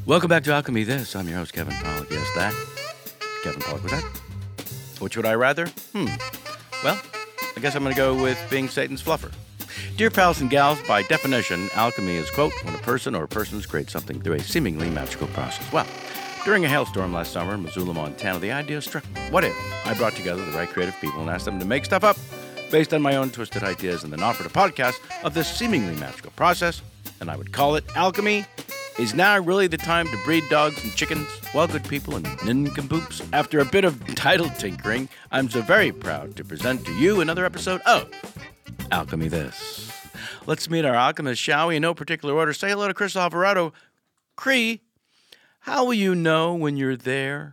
Welcome back to Alchemy This. I'm your host, Kevin Pollak. Yes, that. Kevin Pollak was that. Which would I rather? Well, I guess I'm going to go with being Satan's fluffer. Dear pals and gals, by definition, alchemy is, quote, when a person or persons create something through a seemingly magical process. Well, during a hailstorm last summer in Missoula, Montana, the idea struck me. What if I brought together the right creative people and asked them to make stuff up based on my own twisted ideas and then offered a podcast of this seemingly magical process, and I would call it Alchemy? Is now really the time to breed dogs and chickens? Well, good people and nincompoops, after a bit of title tinkering, I'm so very proud to present to you another episode of Alchemy This. Let's meet our alchemists, shall we? In no particular order. Say hello to Chris Alvarado. Cree, how will you know when you're there?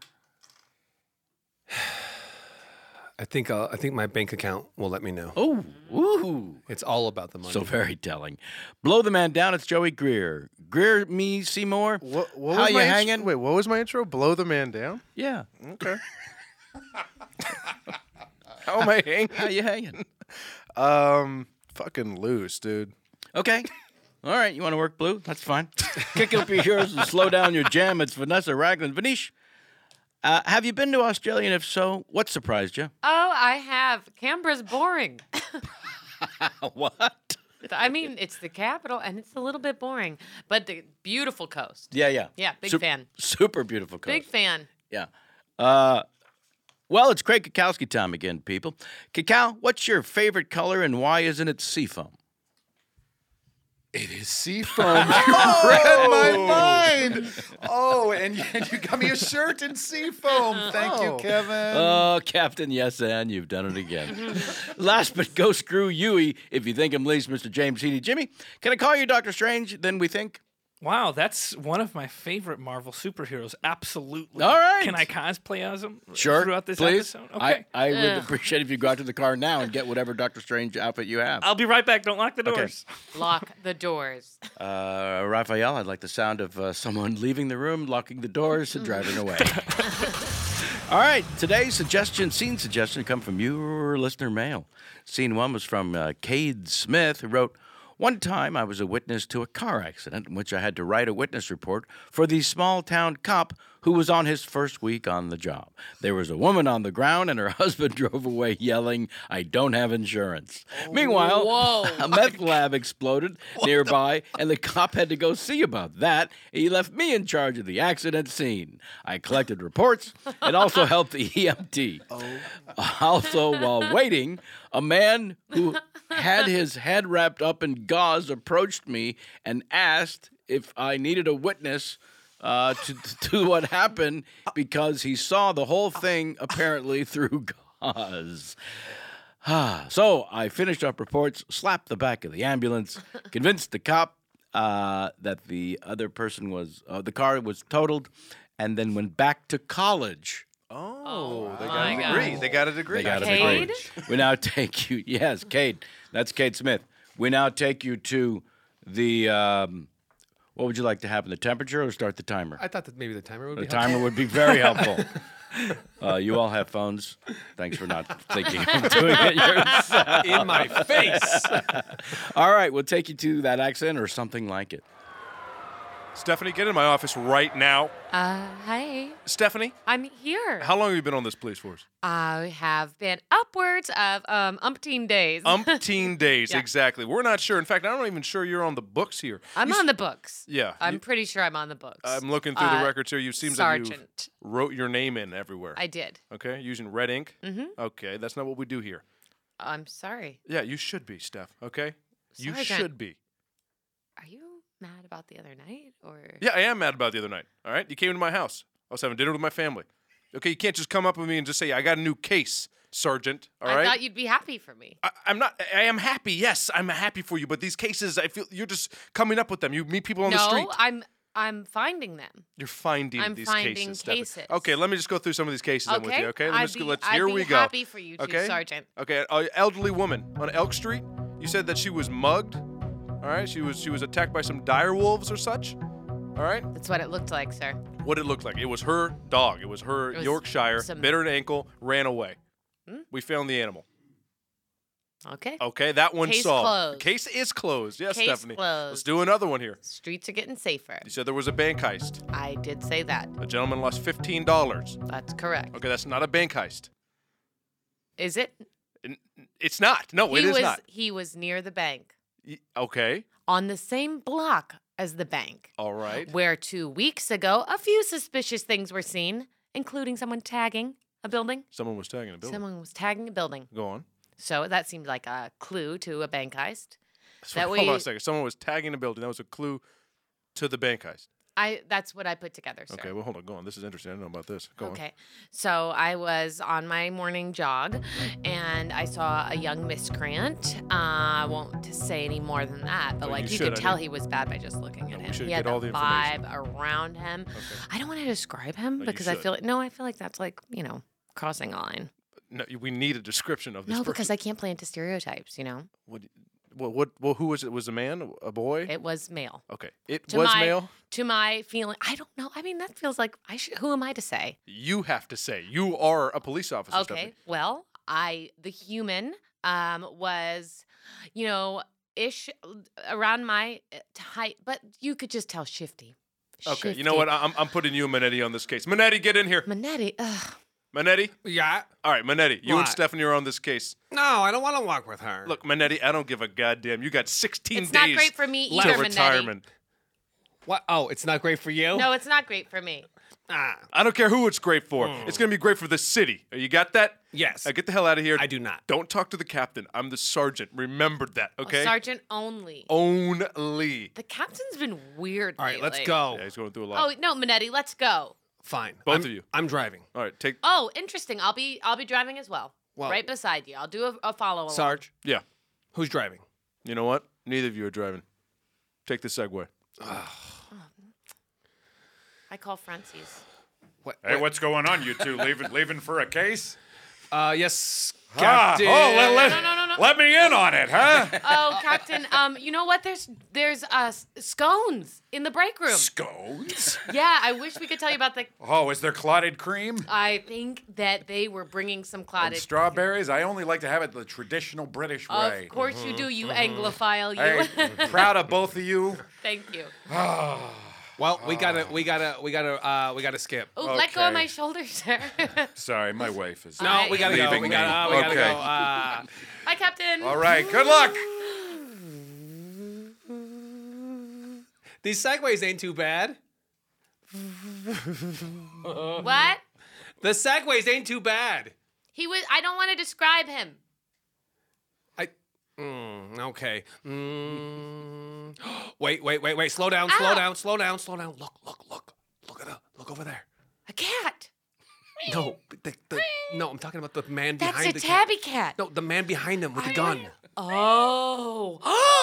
I think my bank account will let me know. Oh, ooh. It's all about the money. So very telling. Blow the man down. It's Joey Greer. Greer me Seymour. What How was you my hanging? Wait, what was my intro? Blow the man down? Yeah. Okay. How am I hanging? How you hanging? Fucking loose, dude. Okay. All right. You want to work blue? That's fine. Kick up your heels and slow down your jam. It's Vanessa Ragland. Vanish, have you been to Australia? And if so, what surprised you? Oh, I have. Canberra's boring. What? I mean, it's the capital, and it's a little bit boring. But the beautiful coast. Yeah. Yeah, big fan. Super beautiful coast. Big fan. Yeah. Well, it's Craig Kakowski time again, people. Cacao, what's your favorite color and why isn't it seafoam? It is seafoam. You read my mind. Oh, and you got me a shirt in seafoam. Thank you, Kevin. Oh, Captain, yes, and you've done it again. Last but go screw Yui if you think him least, Mr. James Heaney. Jimmy, can I call you Dr. Strange? Then we think. Wow, that's one of my favorite Marvel superheroes. Absolutely. All right. Can I cosplay as him Sure, throughout this please. episode? Okay. I would appreciate if you go out to the car now and get whatever Doctor Strange outfit you have. I'll be right back. Don't lock the doors. Lock the doors. Raphael, I'd like the sound of someone leaving the room, locking the doors, and driving away. All right, today's scene suggestion come from your listener mail. Scene one was from Cade Smith, who wrote, one time I was a witness to a car accident in which I had to write a witness report for the small-town cop who was on his first week on the job. There was a woman on the ground, and her husband drove away yelling, "I don't have insurance." Meanwhile, a meth lab exploded nearby, and the cop had to go see about that. He left me in charge of the accident scene. I collected reports and also helped the EMT. Also, while waiting, a man who had his head wrapped up in gauze approached me and asked if I needed a witness to what happened because he saw the whole thing apparently through gauze. So I finished up reports, slapped the back of the ambulance, convinced the cop that the other person was, the car was totaled, and then went back to college. Oh, they my got a degree. God. They got a degree. They got a Cade? degree. We now take you, yes, Cade. That's Cade Smith. We now take you to the, what would you like to happen, the temperature or start the timer? I thought that maybe the timer would The be timer would be very helpful. You all have phones. Thanks for not thinking of doing it yourself. in my face. All right, we'll take you to that accent or something like it. Stephanie, get in my office right now. Hi. Stephanie, I'm here. how long have you been on this police force? I have been upwards of umpteen days. Umpteen days, Yeah. exactly. We're not sure. In fact, I'm not even sure you're on the books here. I'm on the books. Yeah. I'm pretty sure I'm on the books. I'm looking through the records here. You seems like you Sergeant. wrote your name in everywhere. I did. Okay, using red ink. Mm-hmm. Okay, that's not what we do here. I'm sorry. Yeah, you should be, Steph. Okay, you Sergeant. should be. Are you mad about the other night, or? Yeah, I am mad about the other night. All right, you came to my house. I was having dinner with my family. Okay, you can't just come up with me and just say I got a new case, Sergeant. All right. I thought you'd be happy for me. I'm not. I am happy. Yes, I'm happy for you. But these cases, I feel you're just coming up with them. You meet people on the street. No, I'm finding them. You're finding I'm these finding cases. Stephanie. cases. Okay, all let me just go through some of these cases then with you. Okay, I'd here be we go. happy for you, too, Okay, Sergeant. Okay, an elderly woman on Elk Street. You said that she was mugged. All right, she was attacked by some dire wolves or such. All right. That's what it looked like, sir. What it looked like. It was her dog. It was her It was Yorkshire. some- Bit her ankle, ran away. We found the animal. Okay. Okay, that one's Case solved. closed. Case is closed. Yes, Case Stephanie. closed. Let's do another one here. Streets are getting safer. You said there was a bank heist. I did say that. A gentleman lost $15. That's correct. Okay, that's not a bank heist. Is it? It's not. No, it is not. He was near the bank Okay. on the same block as the bank, All right. where 2 weeks ago a few suspicious things were seen, including someone tagging a building. Someone was tagging a building. Someone was tagging a building. Go on. So that seemed like a clue to a bank heist. So, That hold on we- a second. Someone was tagging a building. That was a clue to the bank heist. That's what I put together, sir. Okay, well, hold on. Go on. This is interesting. I don't know about this. Go on. Okay. So I was on my morning jog and I saw a young miscreant. I won't say any more than that, but Oh, like you you should. could I tell didn't- he was bad by just looking at we him. should He had get all the the information. vibe around him. Okay. I don't want to describe him you because I should. feel that's like, crossing a line. No, we need a description of this No, person. because I can't play into stereotypes, Well, who was it? Was a man? A boy? It was male. Okay. It To was my- male? To my feeling, I don't know. I mean, that feels like who am I to say? You have to say. You are a police officer, Okay. Stephanie. Well, the human was, ish around my height, but you could just tell shifty. Okay, you know what? I'm putting you and Manetti on this case. Manetti, get in here. Manetti, ugh. Manetti? Yeah. All right, Manetti, you and What? Stephanie are on this case. No, I don't want to walk with her. Look, Manetti, I don't give a goddamn. You got 16 It's days not great for me till either, Manetti. retirement. What? Oh, it's not great for you? No, it's not great for me. Ah, I don't care who it's great for. It's going to be great for the city. You got that? yes. Now get the hell out of here. I do not. Don't talk to the captain. I'm the sergeant. Remember that, okay? Sergeant only. Only. The captain's been weird. All right, let's lately. go. Yeah, he's going through a lot. Oh no, Manetti, let's go. Fine. Both of you. I'm driving. All right, take. Oh, interesting. I'll be driving as well. Well- right beside you. I'll do a follow along. Sarge, Yeah. who's driving? You know what? Neither of you are driving. Take the Segway. I call Francis. What? Hey, what's going on, you two? Leaving for a case? Yes, Ah, Captain. No. Let me in on it, huh? Oh, Captain. You know what? There's scones in the break room. Scones? Yeah, I wish we could tell you about the. Oh, is there clotted cream? I think that they were bringing some And clotted. strawberries? I only like to have it the traditional British way. Of course you do, you Anglophile. You. Hey, proud of both of you. Thank you. Well, we gotta skip. Oh, let go of Okay. my shoulders, sir. Sorry, my wife is. No, we gotta go. Leaving We me. gotta Okay. go. Bye, Captain. All right, good luck. These segways ain't too bad. What? The segways ain't too bad. He was. I don't want to describe him. Okay. Wait. Slow down. Look over there. A cat. No, no, I'm talking about the man That's behind a the tabby cat. No, the man behind him with the gun. Oh.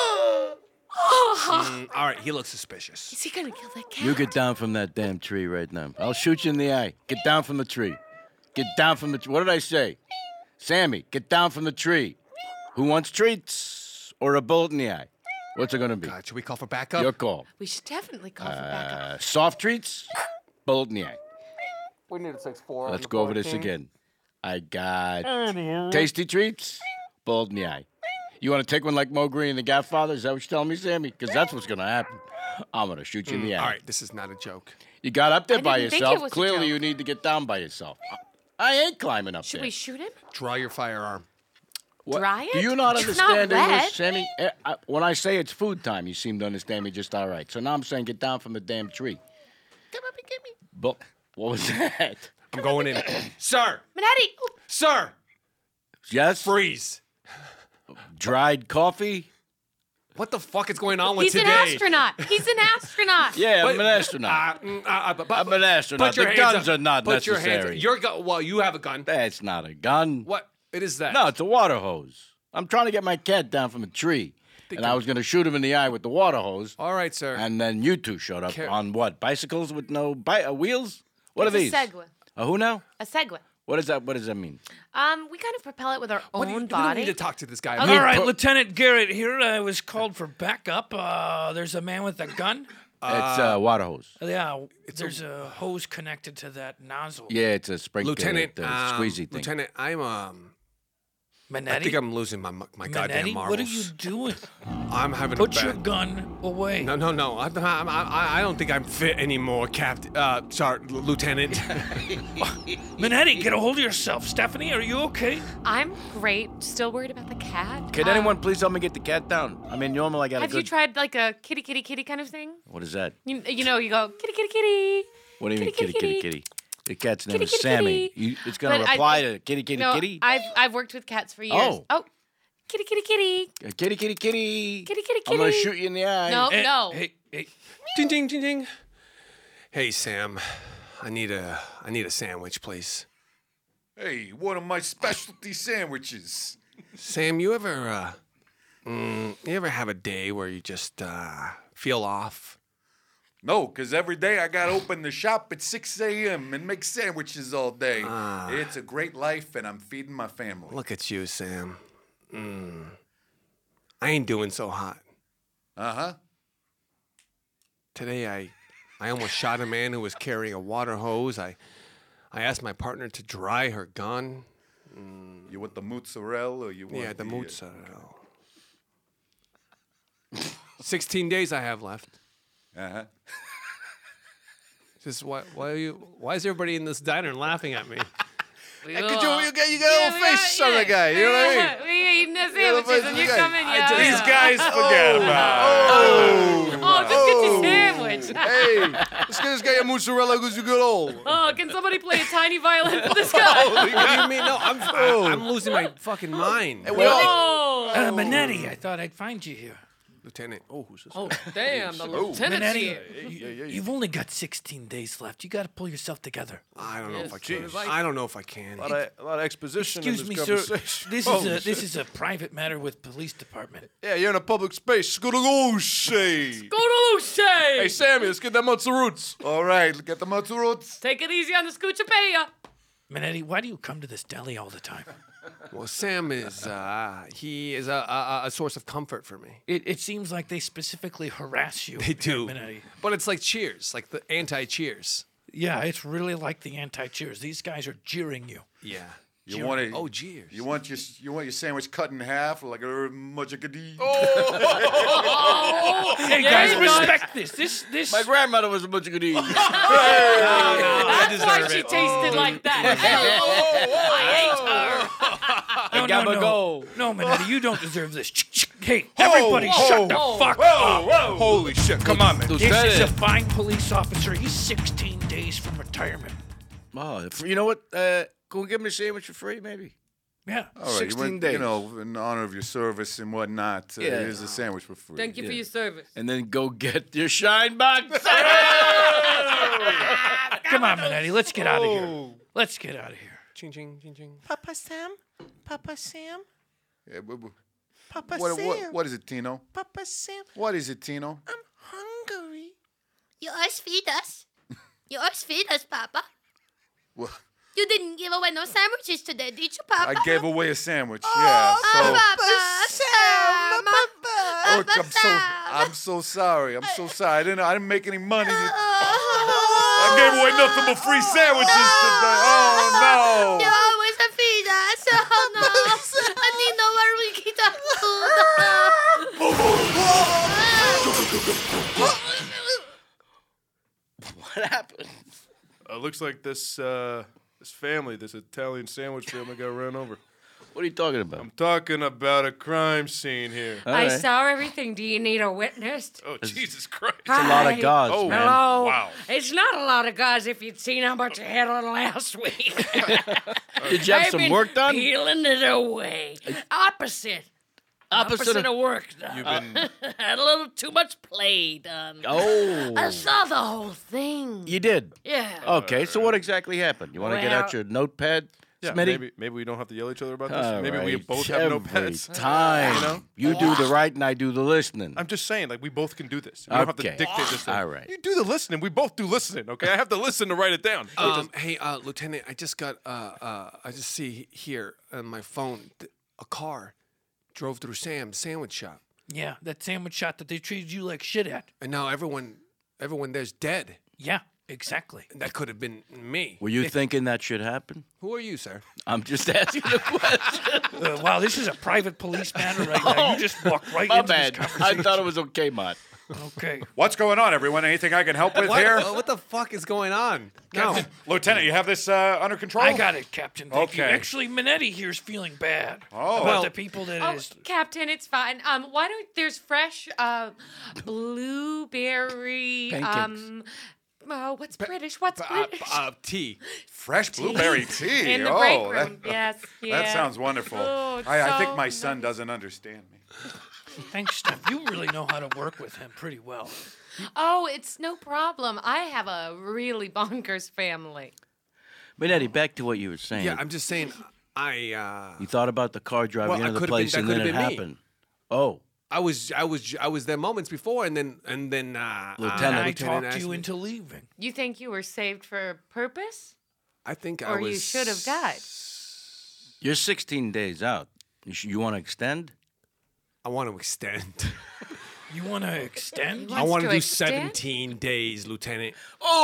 All right, he looks suspicious. Is he gonna kill that cat? You get down from that damn tree right now. I'll shoot you in the eye. Get down from the tree. Get down from the tree. What did I say? Sammy, get down from the tree. Who wants treats or a bullet in the eye? What's it going to be? God, should we call for backup? Your call. We should definitely call for backup. Soft treats, bullet in the eye. We need a 6-4. Let's go over this again. I got tasty treats, bullet in the eye. You want to take one like Mo Green and the Godfather? Is that what you're telling me, Sammy? Because that's what's going to happen. I'm going to shoot you in the eye. All right, this is not a joke. You got up there by didn't think it yourself. was a Clearly, joke. you need to get down by yourself. I ain't climbing up Should there. we shoot him? Draw your firearm. What? Dry Do it? you not It's understand not English, wet. Sammy? When I say it's food time, you seem to understand me just all right. So now I'm saying get down from the damn tree. Come up and get me. But what was that? I'm going in. Sir! Manetti! Oh, Sir! Yes? Freeze! Dried coffee? What the fuck is going on with he's today? an astronaut. He's an astronaut. Yeah, But- I'm an astronaut. I'm an astronaut. Put your The hands guns up. are not Put your necessary. hands. Your gun. Well, you have a gun. That's not a gun. What? It is that. No, it's a water hose. I'm trying to get my cat down from a tree. And I was going to shoot him in the eye with the water hose. All right, sir. And then you two showed up on what? Bicycles with no wheels? What It's are these? a Segway. A who now? A Segway. What does that mean? We kind of propel it with our What own do you, we body. don't need to talk to this guy. Okay. All right, Lieutenant Garrett here. I was called for backup. There's a man with a gun. It's a water hose. Yeah, there's a hose connected to that nozzle. Yeah, it's a sprinkler. Lieutenant, squeezy thing. Lieutenant, I'm I Manetti? think I'm losing my goddamn Manetti, marbles. what are you doing? I'm having Put a your bad... gun away. No. I don't think I'm fit anymore, Lieutenant. Manetti, get a hold of yourself. Stephanie, are you okay? I'm great. Still worried about the cat. Can anyone please help me get the cat down? I mean, normally I got a Have good... you tried like a kitty kind of thing? What is that? You know, you go kitty. What do you mean, kitty? The cat's name Kitty, is kitty, Sammy. kitty. It's going to But reply to kitty. No, I've worked with cats for years. Oh. Kitty. Kitty. Kitty. I'm going to shoot you in the eye. No, no. Hey. Ding, ding, ding, ding. Hey, Sam. I need a sandwich, please. Hey, one of my specialty sandwiches. Sam, you ever have a day where you just feel off? No, because every day I got to open the shop at 6 a.m. and make sandwiches all day. It's a great life, and I'm feeding my family. Look at you, Sam. I ain't doing so hot. Uh-huh. Today I almost shot a man who was carrying a water hose. I asked my partner to dry her gun. You want the mozzarella or you want Yeah, the mozzarella. 16 days I have left. Uh-huh. Just why is everybody in this diner laughing at me? You got a little face on the guy, you know what I mean? We're eating the sandwiches and you come in, These guys forget about it. Oh, just get your sandwich. Hey, let's get this guy a mozzarella because you get old. Oh, can somebody play a tiny violin for this guy? What do you mean? No, I'm losing my fucking mind. Oh. Manetti, I thought I'd find you here. Lieutenant. Oh, who's this? Oh, damn, the lieutenant's Manetti, here. you've only got 16 days left. You got to pull yourself together. I don't know if I can. Jeez. I don't know if I can. A lot of exposition Excuse in me, this sir. conversation. This is a private matter with police department. Yeah, you're in a public space. Scootalooshay. Go to Luce. Hey, Sammy, let's get that mozzarella. All right, get the mozzarella. Take it easy on the scoochapaya. Manetti, why do you come to this deli all the time? Well, Sam is he is a source of comfort for me. It seems like they specifically harass you. They do. Manetti. But it's like Cheers, like the anti-Cheers. Yeah, it's really like the anti-cheers. These guys are jeering you. Yeah. You want it? Oh, Cheers. You want your sandwich cut in half like a mujagadi? Hey guys, respect this. My grandmother was a butcher good eat. That's why she tasted like that. No, Manetti, you don't deserve this. Hey, everybody, shut the fuck up. Holy shit. Come on, man. This is a fine police officer. He's 16 days from retirement. Oh, you know what? Can we give him a sandwich for free, maybe? Yeah. All right, 16 days. You know, in honor of your service and whatnot, Yeah. here's a sandwich for free. Thank you for your service. And then go get your shine box. Come on, Manetti, let's get out of here. Let's get out of here. Ching, ching, ching, ching. Papa Sam? Papa Sam? Yeah, Papa what, Sam? what is it, Tino? Papa Sam? What is it, Tino? I'm hungry. You always feed us. You always feed us, Papa. Well, You didn't give away no sandwiches today, did you, Papa? I gave away a sandwich. Yeah. So Papa Sam. look, I'm so sorry. I'm so sorry. I didn't make any money. I gave away nothing but free sandwiches today. Oh You no. always feed us. Oh, no. I need know where we get our food. What happened? Looks like this family, this Italian sandwich family, got run over. What are you talking about? I'm talking about a crime scene here. All I right. saw everything. Do you need a witness? Oh, Jesus Christ. It's a lot of gauze, Oh, man. Hello. Wow. It's not a lot of guys if you'd seen how much I had on last week. Did you have I've some been work done? Peeling it away. Opposite of work done. You've been Had a little too much play done. I Oh, saw the whole thing. you did. Yeah. Okay, so what exactly happened? You want to get out Well- your notepad, yeah, Smitty? maybe we don't have to yell at each other about this. All Maybe we right, both have every notepads. time. You do the right and I do the listening. I'm just saying, like, we both can do this. We don't have to Okay. dictate this. All right. You do the listening. We both do listening, okay? I have to listen to write it down. Hey, Lieutenant, I just got I just see here on my phone a car drove through Sam's sandwich shop, Yeah, that sandwich shop that they treated you like shit at. and now everyone there's dead. Yeah. Exactly. That could have been me. Were you thinking that should happen? Who are you, sir? I'm just asking the question. Wow, this is a private police matter right now. You just walked right My into bad. this I conversation. thought it was okay, Mott. Okay. What's going on, everyone? Anything I can help with What, here? what the fuck is going on? No. Lieutenant, you have this under control? I got it, Captain. Thank you. Okay. Actually, Minetti here's feeling bad Oh. about Well- the people that Oh, is. Captain, it's fine. Why don't there's fresh blueberry Pancakes. what's British? What's British? Tea. Fresh blueberry tea. In the break oh, room. Yes. Yeah. that sounds wonderful. Oh, it's I think so my son nice. doesn't understand me. Thanks, Steph. You really know how to work with him pretty well. Oh, it's no problem. I have a really bonkers family. But Eddie, back to what you were saying. Yeah, I'm just saying. You thought about the car driving Well, I into the could've been- place, that and then it could've been me. happened. Oh, I was there moments before, and then Lieutenant. I Lieutenant talked asked you me- into leaving. You think you were saved for a purpose? I think I Or was. you should have died. you're 16 days out. You want to extend? I want to extend. You want to extend? You I want to do extend? 17 days, Lieutenant.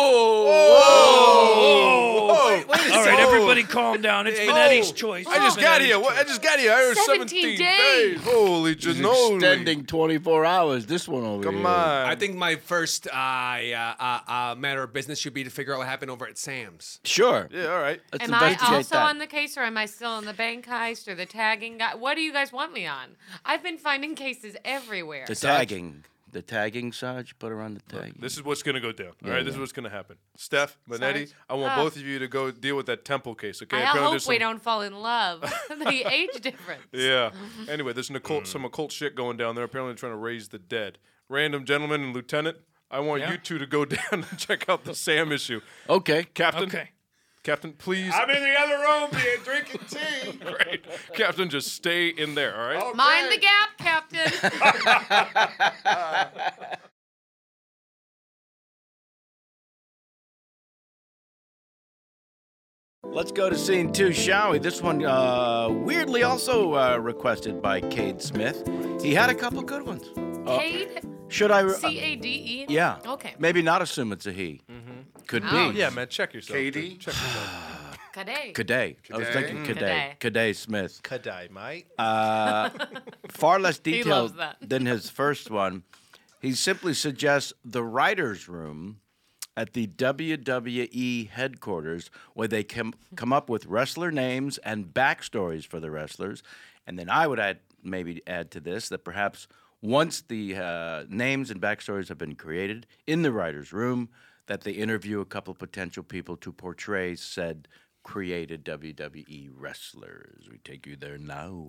Oh! All right, everybody calm down. It's Minetti's choice. I just It's got Minetti's here. choice. I just got here. I heard 17 17 days. Holy He's cannoli. extending 24 hours. This one over Come here. on. I think my first matter of business should be to figure out what happened over at Sam's. Sure. Yeah, all right. Let's Am I investigate also that. on the case, or am I still on the bank heist or the tagging guy? What do you guys want me on? I've been finding cases everywhere. The tagging. The tagging, Sarge? Put her on the tagging. This is what's gonna go down. All right, this is yeah. what's gonna happen. Steph, Minetti, Sarge? I want Oh. both of you to go deal with that temple case. Okay? I Apparently hope there's we some- don't fall in love. The age difference. Yeah. Anyway, there's some occult shit going down there. Apparently trying to raise the dead. Random gentleman and lieutenant, I want Yeah. you two to go down and check out the Sam issue. Okay. Captain. Okay. Captain, please. I'm in the other room drinking tea. Great. Captain, just stay in there. All right. Mind the gap, Captain. Let's go to scene 2, shall we? This one weirdly also requested by Cade Smith. He had a couple good ones. Cade? Should I? C-A-D-E? Yeah. Okay. Maybe not assume it's a he. Could Oh. be. Yeah, man. Check yourself. Katie? dude. Check yourself. Cadet. Cadet. I was thinking Cadet. Cadet Smith. Kadai, mate. Far less loves detailed that. than his first one. He simply suggests the writer's room at the WWE headquarters where they come up with wrestler names and backstories for the wrestlers. And then I would maybe add to this that perhaps once the names and backstories have been created in the writer's room, that they interview a couple potential people to portray said created WWE wrestlers. We take you there now.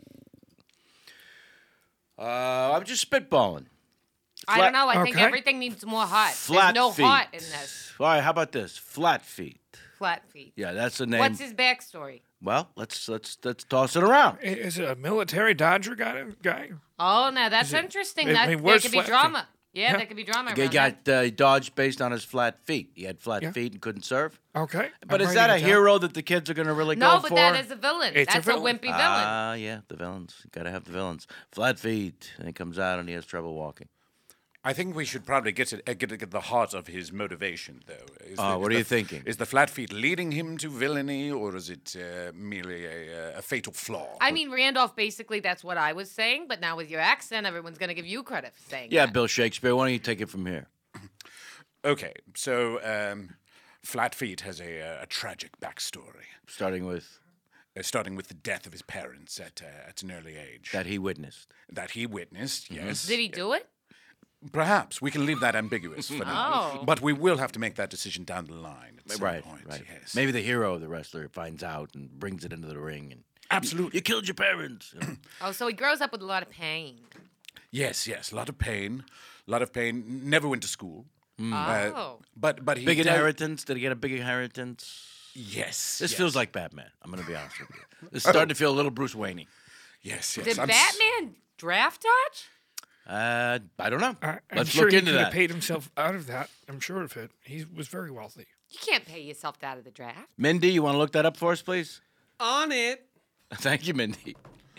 I'm just spitballing. I don't know. I think Okay. everything needs more hot. Flat There's no feet. hot in this. All right, how about this? Flat feet. Flat feet. Yeah, that's the name. What's his backstory? Well, let's toss it around. Is it a military Dodger guy? Oh, now that's interesting. I That mean, there where's could be Flat Feet? drama. Yeah, Yeah. there could be drama He around got that. dodged based on his flat feet. He had flat Yeah. feet and couldn't serve. Okay. But I'm is that a writing it down. hero that the kids are going to really No, go but for? that is a villain. It's a That's a, villain. wimpy villain. Ah, yeah, the villains. Got to have the villains. Flat feet, and he comes out and he has trouble walking. I think we should probably get at the heart of his motivation, though. What are you thinking? Is the flat feet leading him to villainy, or is it merely a fatal flaw? I mean, Randolph, basically, that's what I was saying. But now with your accent, everyone's going to give you credit for saying Yeah, that. Bill Shakespeare. Why don't you take it from here? Okay, so Flat Feet has a tragic backstory, Starting with starting with the death of his parents at an early age. that he witnessed. That he witnessed, yes. Did he do it? Perhaps. We can leave that ambiguous for now. Oh. But we will have to make that decision down the line at some Right, point, right. yes. Maybe the hero of the wrestler finds out and brings it into the ring. And Absolutely. You killed your parents. Oh, so he grows up with a lot of pain. Yes, a lot of pain. Never went to school. Oh. But he Big does- inheritance? Did he get a big inheritance? Yes. This yes. feels like Batman. I'm going to be honest with you. This is starting to feel a little Bruce Wayne. Yes. Did I'm Batman draft dodge? I don't know. I'm Let's sure look he into could that. have paid himself out of that. I'm sure of it. He was very wealthy. You can't pay yourself out of the draft. Mindy, you want to look that up for us, please? On it. Thank you, Mindy.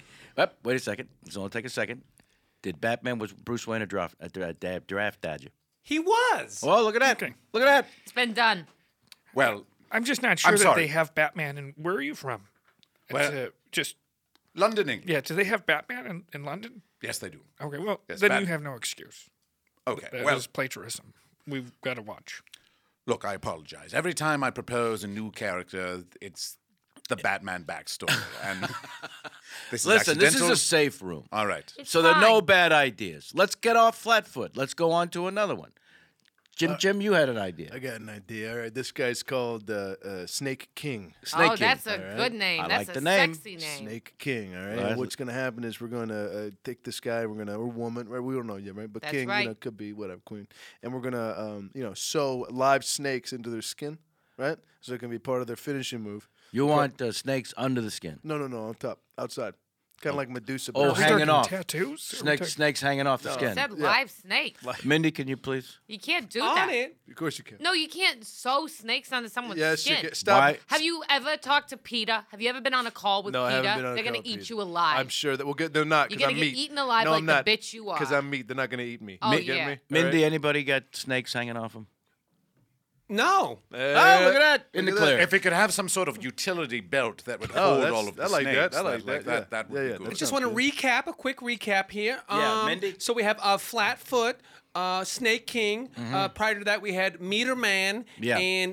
Wait a second. It's only take a second. Was Bruce Wayne a draft dodger? He was. Oh, look at that. Okay. Look at that. It's been done. Well, I'm just not sure I'm that sorry. they have Batman. And where are you from? Well- Just Londoning. yeah. Do they have Batman in London? Yes, they do. Okay, well Yes, then Bat- you have no excuse. Okay. That Well, is plagiarism. We've got to watch. look, I apologize. Every time I propose a new character, it's the Batman backstory, and this is Listen, this is accidental. a safe room. All right. It's So there are no fine. bad ideas. Let's get off flat foot. Let's go on to another one. Jim, you had an idea. I got an idea. All right, this guy's called Snake King. Snake Oh, King. that's a good name. I That's like a the name. sexy name. Snake King. All right. Right. And what's gonna happen is we're gonna take this guy. We're gonna or woman. Right. We don't know yet, right? But That's King, right. could be whatever queen. And we're gonna sew live snakes into their skin, right? So it can be part of their finishing move. You want snakes under the skin. No, on top, outside, kind of like Medusa. Oh, but- hanging off. Tattoos? Snakes hanging off the It skin. said live snake. Mindy, can you please? You can't do On that. it. Of course you can. No, you can't sew snakes onto someone's Yes, you skin. can. Stop. Why? Have you ever talked to PETA? Have you ever been on a call with No, I PETA? haven't been on a They're call gonna with eat PETA. you alive. I'm sure that we'll get. They're not You're because gonna I'm get meat. eaten alive no, like I'm the not, bitch you are. Because I'm meat. They're not gonna eat me. Oh, You get yeah. me? Mindy, anybody got snakes hanging off them? No. Oh, look at that. In the look at that. clear. If it could have some sort of utility belt that would Oh, hold that's- all of the I like snakes, that. I like that, yeah. that would Yeah, be yeah, good. I that's- just want to recap, a quick recap here. Yeah, Mindy? So we have Flatfoot, Snake King. Prior to that, we had Meter Man. Yeah. And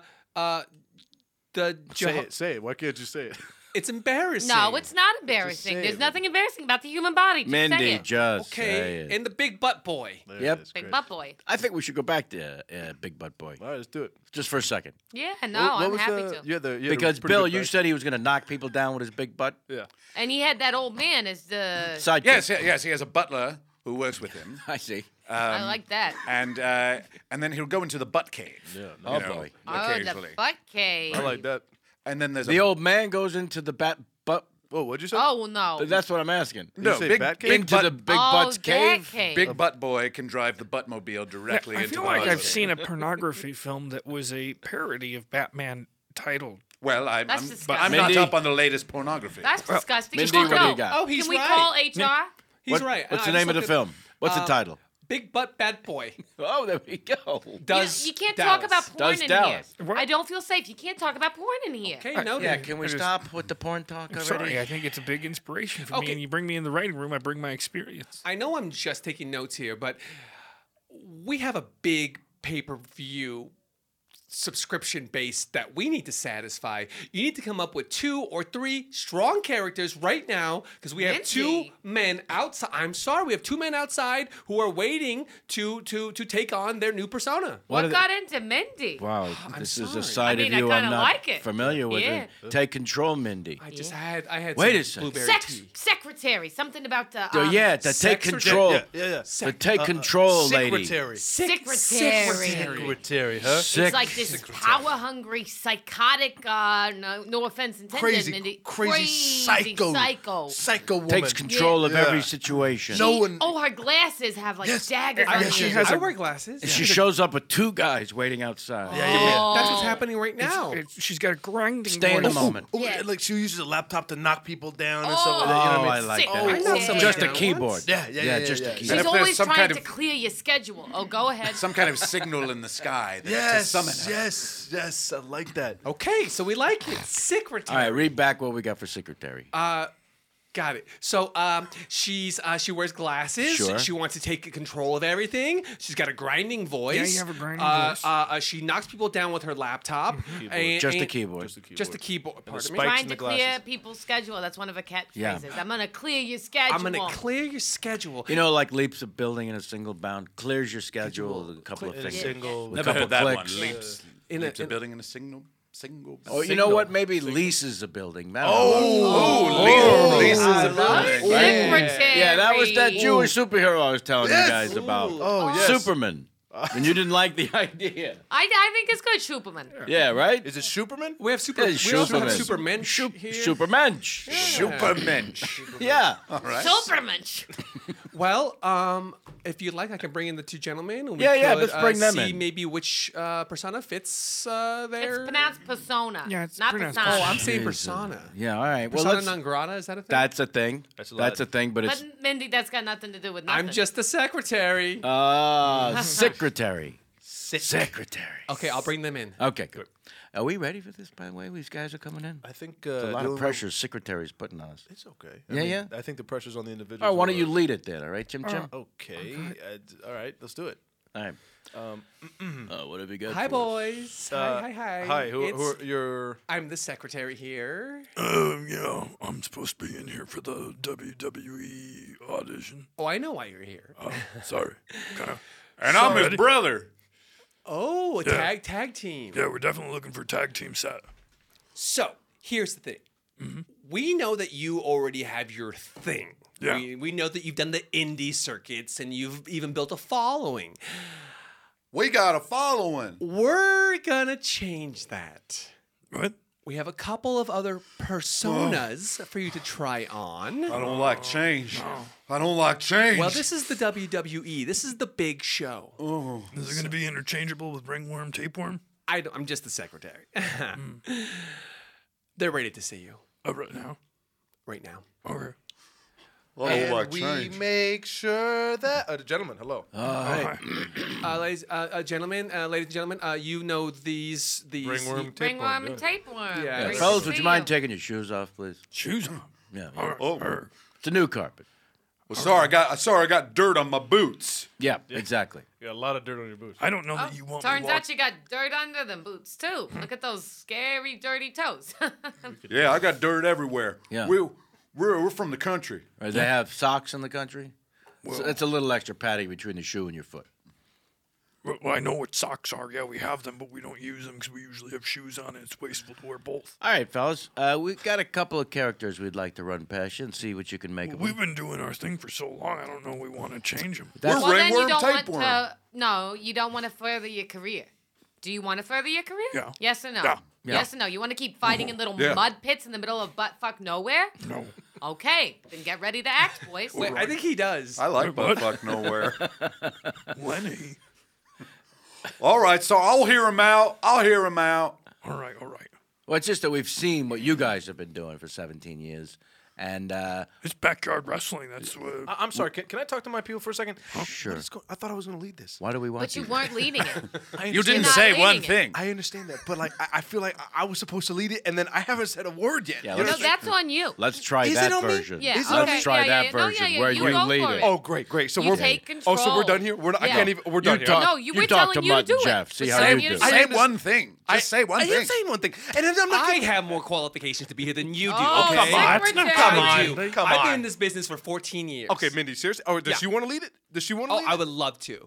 the Say it. Why can't you say it? It's embarrassing. No, it's not embarrassing. say There's it, nothing embarrassing about the human body. Just say Mindy, it. just say Okay. it. And the Big Butt Boy. There it Yep. is, Big great. butt boy. I think we should go back to Big Butt Boy. All right, let's do it. Just for a second. Yeah, no, What I'm was happy the- to. you had the Because, pretty Bill, good you back- said he was going to knock people down with his big butt. Yeah. And he had that old man as the. Sidekick. Yes, he has a butler who works with him. I see. I like that. And then he'll go into the butt cave. Yeah. Oh, boy. Oh, occasionally. the butt cave. I like that. And then there's The a old man goes into the butt. Oh, what'd you say? Oh, well, no. That's what I'm asking. Did you no say big, bat cave? Into the big oh, butt's that cave. cave. Big butt boy can drive the buttmobile directly I into feel the like butt I've cave. seen a pornography film that was a parody of Batman titled. Well, That's I'm disgusting. not Mindy- up on the latest pornography. That's disgusting. Mindy, Oh, what do no. you got? Oh, he's Can we right. call HR? He's right. What's the I just name of the looked film? What's the uh, title? Big Butt Bad Boy. Oh, there we go. Does You can't Dallas. talk about porn Does in Dallas. here. What? I don't feel safe. You can't talk about porn in here. Okay, no. Yeah, can we stop with the porn talk already? Sorry, I think it's a big inspiration for Okay. me. And you bring me in the writing room, I bring my experience. I know I'm just taking notes here, but we have a big pay-per-view subscription base that we need to satisfy. You need to come up with 2 or 3 strong characters right now because we have 2 Minty. men outside. I'm sorry, we have 2 men outside who are waiting to take on their new persona. What are What they- got into Mindy? Wow, this is a sorry. side I mean, of you I I'm kinda not like it. familiar with. Yeah. Take control, Mindy. I just had Wait a some second. blueberry tea. Secretary. Something about the. Oh, yeah, to take secretary- control. Yeah. To take control, lady. Secretary. Secretary. Secretary, huh? It's like this power-hungry, psychotic. No offense intended, Crazy, Mindy. crazy psycho. psycho. Psycho woman. Takes control of Yeah. every situation. No one. Oh, her glasses have like Yes. daggers Yeah, on she them. has I a- wear glasses. And she shows up with 2 guys waiting outside. Yeah. That's what's happening right now. She's got a grinding Stay in the voice. moment. Oh, Yeah. and, like she uses a laptop to knock people down and Oh, stuff like that. You know what I mean? like that. Secretary. I know some Just a down keyboard. ones. Yeah, just a yeah. keyboard. She's if there's always some trying kind to of- clear your schedule. Oh, go ahead. Some kind of signal in the sky that to Yes, summon her. yes, I like that. Okay, so we like it. All Secretary. right, read back what we got for secretary. Got it. So she wears glasses. Sure. She wants to take control of everything. She's got a grinding voice. Yeah, you have a grinding voice. She knocks people down with her laptop. Just a keyboard. Just a keyboard. Pardon me. spikes Trying in to the clear glasses. people's schedule. That's one of her catchphrases. Yeah. I'm gonna clear your schedule. I'm gonna clear your schedule. You know, like leaps a building in a single bound, clears your schedule with a couple of In a things. single. With a Never couple heard that clicks. one. Leaps, In a- leaps a in- building in a single. Oh, you know what? Maybe leases a building. That Leases I a love building. Secretary. Yeah, that was that Jewish superhero I was telling you guys about. Oh, yes. Superman. And you didn't like the idea. I think it's good, Superman. Yeah, right? Is it Superman? We have super. Yeah, We also have Superman. Supermensch here. Supermensch. Supermensch. Yeah. All right. Superman. Well, If you'd like, I can bring in the two gentlemen. And Yeah, could, let's bring them see in. maybe which persona fits It's their. pronounced persona. Yeah, it's not pronounced persona. Oh, I'm saying Jesus. persona. Yeah, all right. Well, Persona let's, non grata, is that a thing? that's a thing. That's a That's lot. a thing, but But it's Mindy, that's got nothing to do with nothing. I'm just the secretary. secretary. Secretary. Okay, I'll bring them in. Okay, good. Are we ready for this, by the way? These guys are coming in. I think A lot the of only- pressure secretary's putting on us. It's okay. Yeah. I think the pressure's on the individual. All right, why don't you lead it then, all right, Chim Chim? Okay. All right, let's do it. All right. What have you got Hi, for us? boys. Hi. Hi. Who It's- are your? I'm the secretary here. Yeah, I'm supposed to be in here for the WWE audition. Oh, I know why you're here. Oh, sorry. Okay. And I'm his brother. Oh, a Yeah. tag team. Yeah, we're definitely looking for tag team set. So here's the thing. We know that you already have your thing. Yeah. We know that you've done the indie circuits and you've even built a following. We got a following. We're gonna change that. What? We have a couple of other personas for you to try on. I don't like change. I don't like change. Well, this is the WWE. This is the big show. Is it going to be interchangeable with ringworm, tapeworm? I'm just the secretary. They're ready to see you Oh, right now. right now. Okay. I don't And like we change. make sure that gentlemen, hello. Ladies, gentlemen, ladies and gentlemen, you know these Ringworm, Ringworm and tapeworm. Yeah. Yeah, Great fellas, to would see you mind taking your shoes off, please? Shoes on. Yeah. All right. Oh. It's a new carpet. Well, sorry, I got dirt on my boots. Yeah, exactly. You got a lot of dirt on your boots. I don't know Oh, that you want me turns walk- out you got dirt under them boots too. Look at those scary, dirty toes. Yeah, I got dirt everywhere. Yeah. We're from the country. Or they have socks in the country. So it's a little extra padding between the shoe and your foot. Well, I know what socks are. Yeah, we have them, but we don't use them because we usually have shoes on, and it's wasteful to wear both. All right, fellas. We've got a couple of characters we'd like to run past you and see what you can make of them. We've been doing our thing for so long. I don't know. We want to change them. That's well, then you ringworm, don't want tapeworm. to. No, you don't want to further your career. Do you want to further your career? Yeah. Yes or no? Yeah. Yes or no? You want to keep fighting in little Yeah. mud pits in the middle of butt fuck nowhere? No. Okay, then get ready to act, boys. Wait, I think he does. I like buttfuck nowhere. Lenny. All right, so I'll hear him out. All right. Well, it's just that we've seen what you guys have been doing for 17 years. And It's backyard wrestling. That's what. I'm sorry. Can I talk to my people for a second? sure. I thought I was going to lead this. Why do we want But you weren't leading it. You didn't not say leading one it. thing. I understand that, but like I feel like I was supposed to lead it, and then I haven't said a word yet. Yeah, You know let's- No, that's on you. Let's try Is that it on me? version. Yeah, Is it Let's okay. try Yeah, that yeah, no, version yeah, where you you go lead for it. it. Oh, great. So You we're take Oh, so we're control. done here. I Yeah. can't even. We're done here. talk- No, you were talk telling to you to Mutt do and it. Jeff. See We're how telling you you do. to Say say it. one thing. Just say one I thing. am saying one thing, and then I'm not. I have more qualifications to be here than you do. Oh, okay? come on. secretary. Come I on. do. Come I've been on. in this business for 14 years. Okay, Mindy, seriously? Oh, does Yeah. she want to lead it? Does she want to Oh, lead I it? would love to.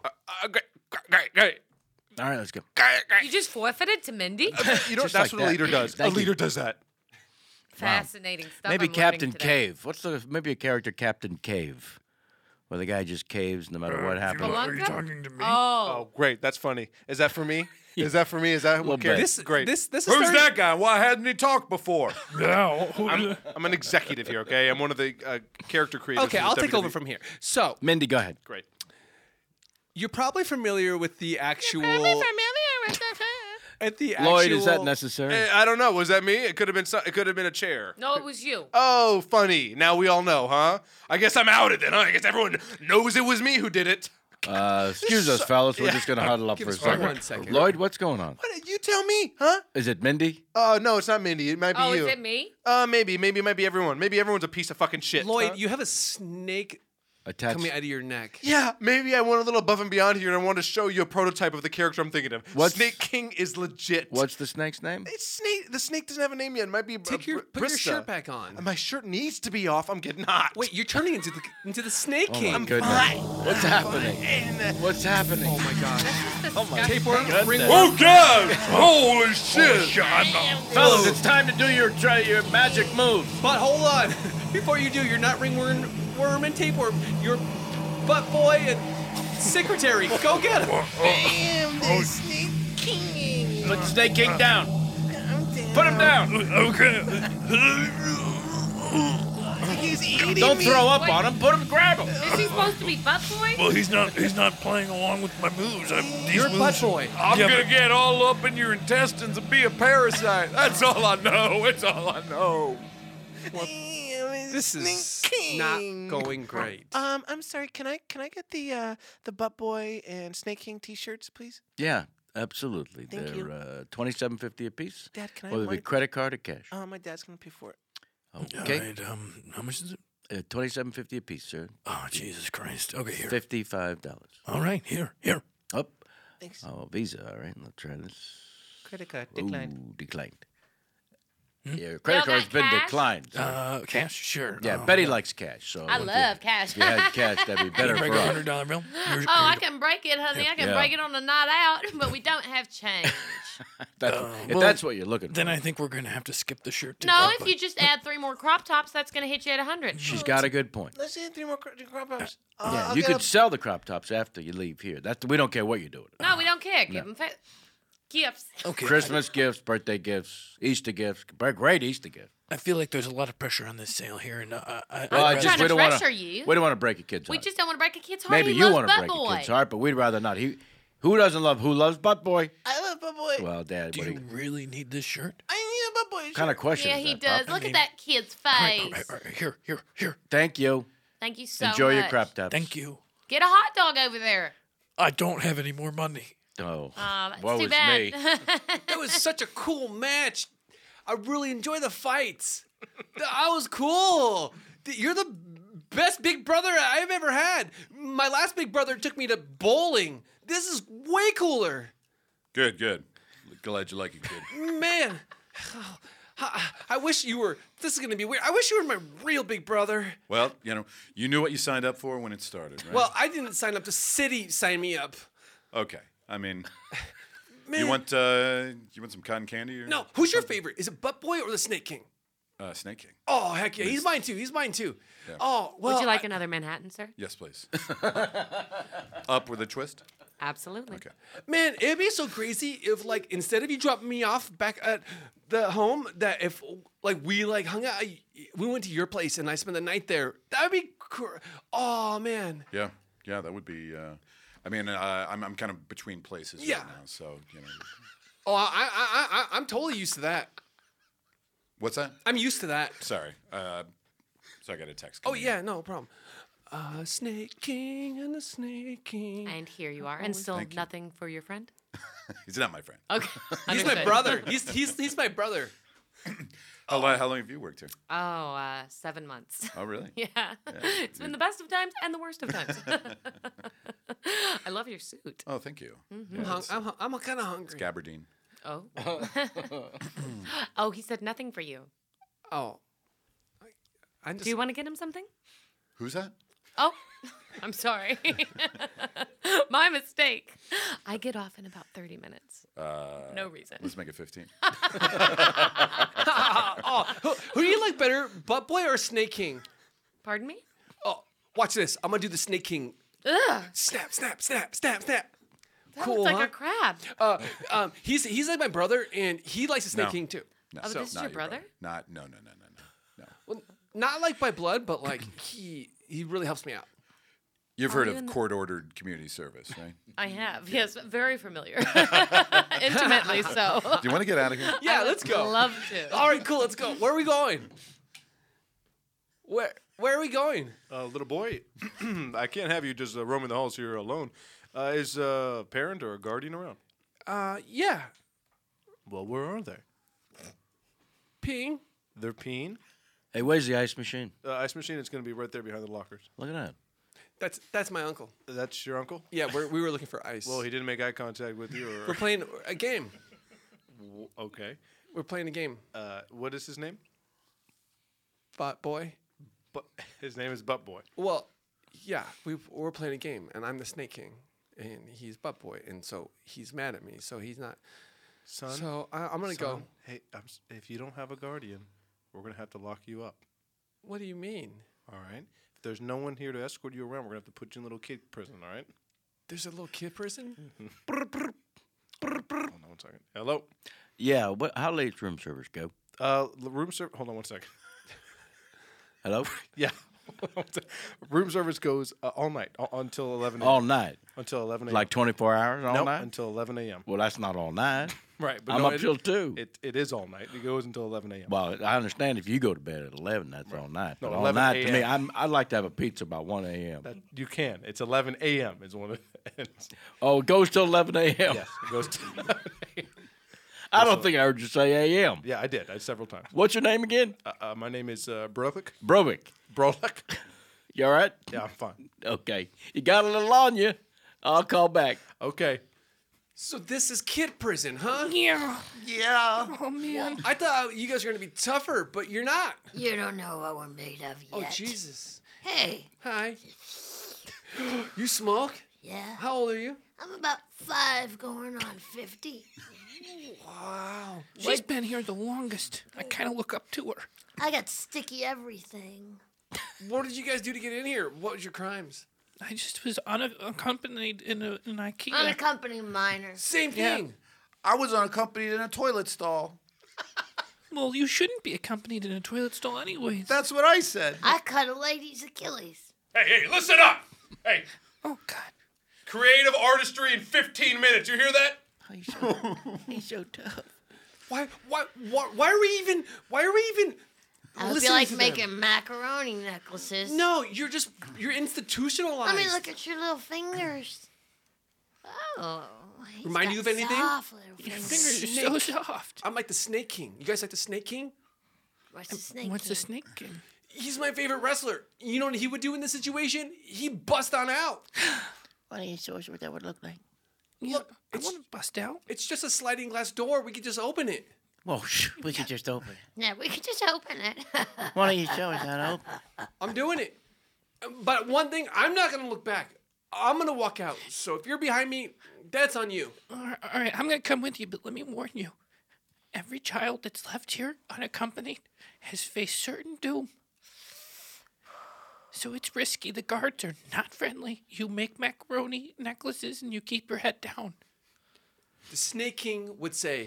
Great. All right, let's go. You just forfeited to Mindy? You know, Just that's like what that. a leader does. Thank a you. leader does that. Fascinating stuff. Maybe I'm learning Captain today. Cave. Maybe a character Captain Cave, where the guy just caves no matter what If you happens. don't- Are you Spelunker? talking to me? Oh. Oh, great. That's funny. Is that for me? Is that for me? Is that Little what bit. character? Great. This is Who's starting- that guy? Why hadn't he talked before? Yeah. I'm an executive here, okay? I'm one of the character creators. Okay, for I'll this take over WWE. from here. So, Mindy, go ahead. Great. you're probably familiar with the actual. Familiar with the At the actual. Lloyd, is that necessary? I don't know. Was that me? It could have been. It could have been a chair. No, it was you. Oh, funny. Now we all know, huh? I guess I'm outed then, huh? I guess everyone knows it was me who did it. Excuse us, fellas. We're just going to huddle up Give for a us second. 1 second. Lloyd, what's going on? What? You tell me, huh? Is it Mindy? No, it's not Mindy. It might be Oh, you. is it me? Maybe. Maybe it might be everyone. Maybe everyone's a piece of fucking shit. Lloyd, huh? you have a snake Attached. coming out of your neck. Yeah, maybe I went a little above and beyond here, and I wanted to show you a prototype of the character I'm thinking of. What's- Snake King is legit. What's the snake's name? It's Snake? The snake doesn't have a name yet. It might be. Put your Brista. shirt back on. My shirt needs to be off. I'm getting hot. Wait, you're turning into the Snake Oh King. my goodness. What's happening? What's happening? Oh my god. Oh my Tapeworm, goodness. ringworm. Oh God! Holy shit! Fellas, it's time to do your magic move. But hold on. Before you do, you're not ringworm and tapeworm. You're butt boy and secretary. Go get him. Damn, the Snake King. Put the Snake King down. I'm down. Put him down. Okay. He's eating Don't me. throw up on him. Put him, grab him. Is he supposed to be butt boy? Well, he's not playing along with my moves. You're a butt boy. I'm Yeah, gonna but- get all up in your intestines and be a parasite. That's all I know. It's all I know. This is not going great. I'm sorry. Can I get the Butt Boy and Snake King T-shirts, please? Yeah, absolutely. Thank They're you. $27.50 a piece. Dad, can I Whether have it be one? credit card or cash. My dad's gonna pay for it. Okay. All right, how much is it? $27.50 a piece, sir. Oh, Jesus Christ. Okay, here. $55. All right, here. Up. Thanks. Oh, Visa. All right, let's try this. Credit card declined. Ooh, declined. Hmm? Yeah, credit Y'all card's got been cash? declined. so- Cash, sure. yeah, Betty likes cash. So I if love you, cash. If you had cash, that'd be better Break for a us. $100 bill. Here's- Oh, I here's- can break it, honey. I can Yeah. break it on a night out, but we don't have change. If well, that's what you're looking for. Then I think we're going to have to skip the shirt. To No, that, if but- you just add 3 more crop tops, that's going to hit you at 100. She's got a good point. Let's add 3 more crop tops. Yeah, you could sell the crop tops after you leave here. We don't care what you do with it. No, we don't care. Give them gifts. Okay. Christmas gifts, birthday gifts, Easter gifts. Great Easter gift. I feel like there's a lot of pressure on this sale here, and Well, I'm trying to we don't wanna- pressure you. We don't want to break a kid's We heart. just don't want to break a kid's heart. Maybe He you loves want to Butt break Boy. a kid's heart, but we'd rather not. Who loves Butt Boy? I love Butt Boy. Well, Dad, do what you really need this shirt? I need a Butt Boy. kind of question Yeah, is he that, does. Pop? Look mean- at that kid's All face. right, here. Thank you. Thank you so Enjoy much. your crop tops. Thank you. Get a hot dog over there. I don't have any more money. Oh, That's woe too is bad. me. That was such a cool match. I really enjoy the fights. That was cool. You're the best big brother I've ever had. My last big brother took me to bowling. This is way cooler. Good. Glad you like it, kid. Man, I wish you were. This is gonna be weird. I wish you were my real big brother. Well, you knew what you signed up for when it started, right? Well, I didn't sign up. The city signed me up. okay. I mean, Man. you want some cotton candy? Or No, who's your favorite? Is it Butt Boy or the Snake King? Snake King. Oh heck yeah, he's mine too. Yeah. Oh well. Would you like another Manhattan, sir? Yes, please. Up with a twist. Absolutely. Okay. Man, it'd be so crazy if, like, instead of you dropping me off back at the home, that if, like, we, like, hung out, we went to your place and I spent the night there. That'd be, oh, man. Yeah, that would be. I mean, I'm kind of between places Yeah. right now, so Oh, I'm totally used to that. What's that? I'm used to that. Sorry. So I got a text. Oh, coming in. yeah, no problem. Snake King and the Snake King. And here you are. And still Thank you. nothing for your friend? He's not my friend. Okay. He's my Understood. brother. He's my brother. How long have you worked here? Oh, 7 months. Oh, really? Yeah. It's been the best of times and the worst of times. I love your suit. Oh, thank you. Mm-hmm. Yeah, I'm kind of hungry. it's gabardine. Oh. Oh, he said nothing for you. Oh. I just, Do you want to get him something? Who's that? Oh, I'm sorry. My mistake. I get off in about 30 minutes. No reason. Let's make it 15. oh, who do you like better, Butt Boy or Snake King? Pardon me? Oh, watch this. I'm gonna do the Snake King. Ugh. Snap, snap, snap, snap, snap. That Cool, looks like huh? a crab. He's like my brother, and he likes the Snake No. King too. No, Oh, this is not your brother? Not no. Well, not like by blood, but like he really helps me out. You've Are heard you of in the- court-ordered community service, right? I have. Yes, very familiar. Intimately so. Do you want to get out of here? Yeah, I let's would go. Love to. All right, cool. Let's go. Where are we going? Where are we going? Little boy, I can't have you just roaming the halls here alone. Is a parent or a guardian around? Yeah. Well, where are they? Peeing. They're peeing. Hey, where's the ice machine? Ice machine is going to be right there behind the lockers. Look at that. That's my uncle. That's your uncle? Yeah, we were looking for ice. Well, he didn't make eye contact with you. We're Or playing a game. okay. We're playing a game. What is his name? Butt Boy. But his name is Butt Boy. Well, yeah, we're playing a game, and I'm the Snake King, and he's Butt Boy, and so he's mad at me, so he's not. Son. So I'm gonna go. Son, hey, if you don't have a guardian, we're gonna have to lock you up. What do you mean? All right. If there's no one here to escort you around, we're gonna have to put you in a little kid prison. All right. There's a little kid prison. Hold on 1 second. Hello. Yeah. How late's room service go? Room service. Hold on 1 second. Hello? Yeah. Room service goes all night until 11 a.m. All night. Until 11 a.m. Like 24 hours all Nope, night? until 11 a.m. Well, that's not all night. Right. But I'm no, up till 2. It is all night. It goes until 11 a.m. Well, I understand if you go to bed at 11, that's all night. No, But all 11 night to me, a.m.. I'd like to have a pizza by 1 a.m. You can. It's 11 a.m. is when it ends. Oh, it goes till 11 a.m.? Yes, it goes to 11 a.m. I don't think I heard you say a.m. Yeah, I did. Several times. What's your name again? My name is Brovic. Brovic. Brovic. You all right? Yeah, I'm fine. Okay. You got a little on you. I'll call back. Okay. So this is kid prison, huh? Yeah. Yeah. Oh man. I thought you guys were gonna be tougher, but you're not. You don't know what we're made of yet. Oh Jesus. Hey. Hi. You smoke? Yeah. How old are you? I'm about 5 going on 50. Wow. She's been here the longest. I kind of look up to her. I got sticky everything. What did you guys do to get in here? What was your crimes? I just was unaccompanied in an IKEA. Unaccompanied minor. Same thing. I was unaccompanied in a toilet stall. Well, you shouldn't be accompanied in a toilet stall anyways. That's what I said. I cut a lady's Achilles. Hey, listen up! Hey, Oh, God. creative artistry in 15 minutes. You hear that? He's so tough. Why are we even I hope you listening like to them? making macaroni necklaces. No, you're institutionalized. Let me look at your little fingers. Oh. he's Remind got you of anything? Soft little Your fingers. fingers are so soft. I'm like the Snake King. You guys like the Snake King? What's the snake? What's the king? snake king? He's my favorite wrestler. You know what he would do in this situation? He'd bust on out. Why don't you show us what that would look like? Yeah, Look, I it's- want to bust out. It's just a sliding glass door. We could just open it. Well, we could just open it. Yeah, we could just open it. Why don't you show us how to open? I'm doing it. But one thing, I'm not going to look back. I'm going to walk out. So if you're behind me, that's on you. All right, I'm going to come with you, but let me warn you. Every child that's left here unaccompanied has faced certain doom. So it's risky. The guards are not friendly. You make macaroni necklaces and you keep your head down. The Snake King would say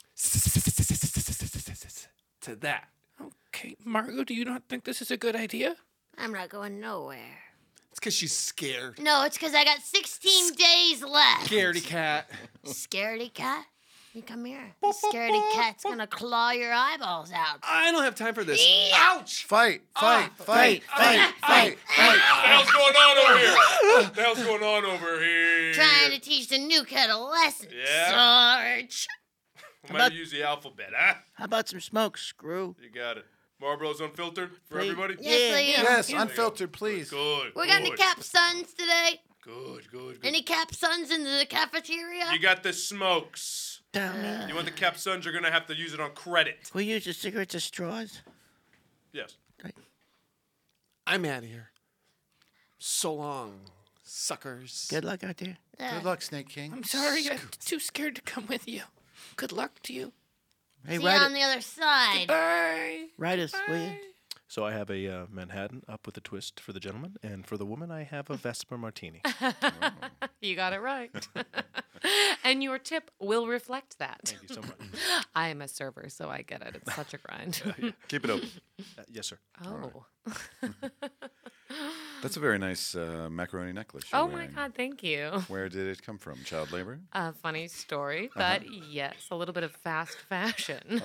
to that. Okay, Margot, do you not think this is a good idea? I'm not going nowhere. It's because she's scared. No, it's because I got 16 days left. Scaredy cat. Scaredy cat? You come here. The scaredy cat's gonna claw your eyeballs out. I don't have time for this. Ouch! Fight. What the hell's going on over here? What the hell's going on over here? Trying to teach the new kid a lesson, Sarge. I'm going to use the alphabet, huh? How about some smoke, Screw? You got it. Marlboro's unfiltered for Please. everybody? Yes, please. Yes, unfiltered, please. Good. We got any good. Cap Suns today? Good. Any Cap Suns in the cafeteria? You got the smokes. Tommy. You want the Cap Suns, you're going to have to use it on credit. We use the cigarettes as straws. Yes. I'm out of here. So long, suckers. Good luck out there. Good luck, Snake King. I'm sorry, I'm too scared to come with you. Good luck to you. Hey, See you on the other side. Bye. write us, will you? So I have a Manhattan up with a twist for the gentleman, and for the woman, I have a Vesper Martini. You got it right. And your tip will reflect that. Thank you so much. I am a server, so I get it. It's such a grind. Keep it open. Yes, sir. Oh. That's a very nice macaroni necklace. you're Oh my wearing. God, thank you. Where did it come from? Child labor? A funny story, but yes, a little bit of fast fashion.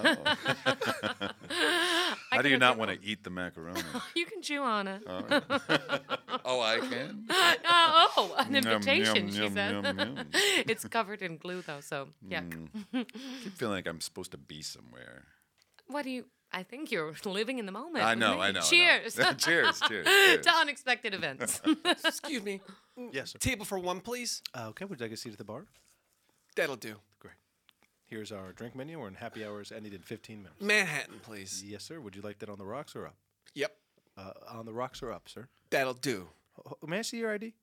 How do you not want to eat the macaroni? You can chew on it. Oh, I can? An invitation, yum, she yum, said. yum, yum. It's covered in glue, though, so yuck. I keep feeling like I'm supposed to be somewhere. What do you... I think you're living in the moment. I with know, me. I know. Cheers. Cheers. To unexpected events. Excuse me. Yes, sir. Table for one, please. Okay, would you like a seat at the bar? That'll do. Great. Here's our drink menu. We're in happy hours ending in 15 minutes. Manhattan, please. Yes, sir. Would you like that on the rocks or up? Yep. On the rocks or up, sir? That'll do. May I see your ID?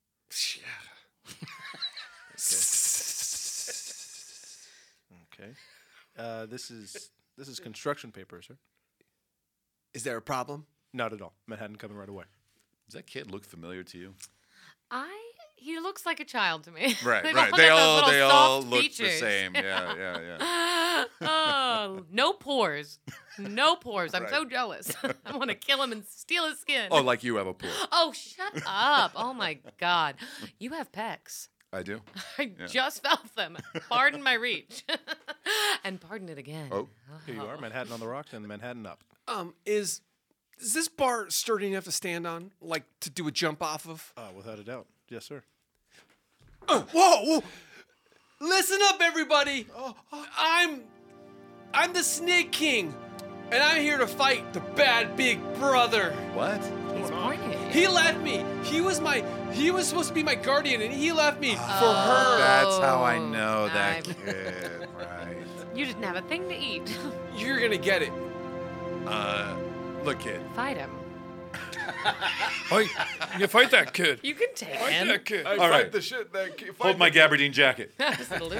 Okay. This is construction paper, sir. Is there a problem? Not at all. Manhattan coming right away. Does that kid look familiar to you? He looks like a child to me. Right. They They all have those little all soft look features. the same. Yeah. Oh, no pores. No pores. I'm so jealous. I want to kill him and steal his skin. Oh, like you have a pore. Oh, shut up. Oh, my God. You have pecs. I do. I just felt them. Pardon my reach. And pardon it again. Oh. Here you are, Manhattan on the rocks and Manhattan up. Is this bar sturdy enough to stand on, like to do a jump off of? Without a doubt. Yes, sir. Whoa! Listen up, everybody. I'm the Snake King, and I'm here to fight the bad big brother. What? He's horny. He left me. He was supposed to be my guardian, and he left me for her. That's how I know that kid, right? You didn't have a thing to eat. You're gonna get it. Look, kid. Fight him. Hey, you fight that kid. You can take Fight him. that kid. All Fight right. the shit that kid. Hold my gabardine jacket. Absolutely.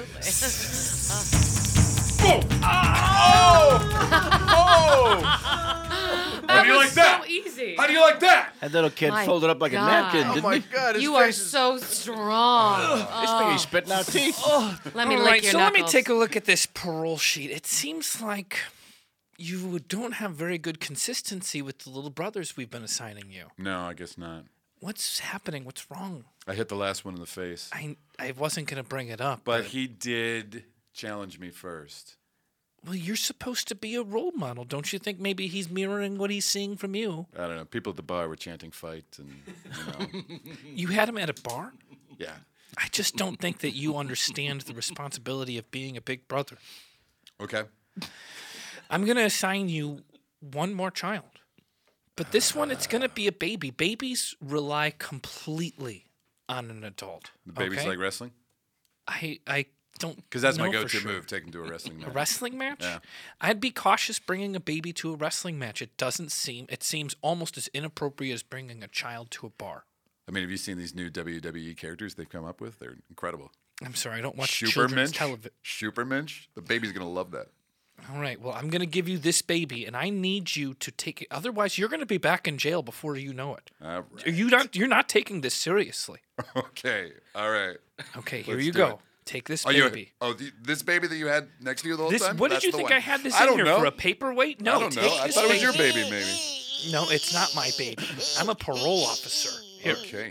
How do you like that? So easy. How do you like that? That little kid My folded up like God. a napkin, Oh didn't my he? God! His You face are is- so strong. This thing, he's spitting out teeth. Let me All lick right, your so let me knuckles. take a look at this parole sheet. It seems like you don't have very good consistency with the little brothers we've been assigning you. No, I guess not. What's happening? What's wrong? I hit the last one in the face. I wasn't going to bring it up. But he did challenge me first. Well, you're supposed to be a role model. Don't you think maybe he's mirroring what he's seeing from you? I don't know. People at the bar were chanting fight and, you know. You had him at a bar? Yeah. I just don't think that you understand the responsibility of being a big brother. Okay. I'm going to assign you one more child. But this one, it's going to be a baby. Babies rely completely on an adult. The baby's okay? like wrestling? I don't Because that's my know for go-to sure. move, take him to a wrestling match. A wrestling match? Yeah. I'd be cautious bringing a baby to a wrestling match. It seems almost as inappropriate as bringing a child to a bar. I mean, have you seen these new WWE characters they've come up with? They're incredible. I'm sorry, I don't watch children's television. Supermensch? The baby's going to love that. All right, well, I'm going to give you this baby, and I need you to take it. Otherwise, you're going to be back in jail before you know it. All right. You're not taking this seriously. Okay. All right. Okay, here Let's you do go. it. Take this Are baby. this baby that you had next to you the whole time? What did That's you the think one. I had this I in don't here know. for a paperweight? No, I don't know. take I this thought it was your baby. baby, maybe. No, it's not my baby. I'm a parole officer. Here. Okay.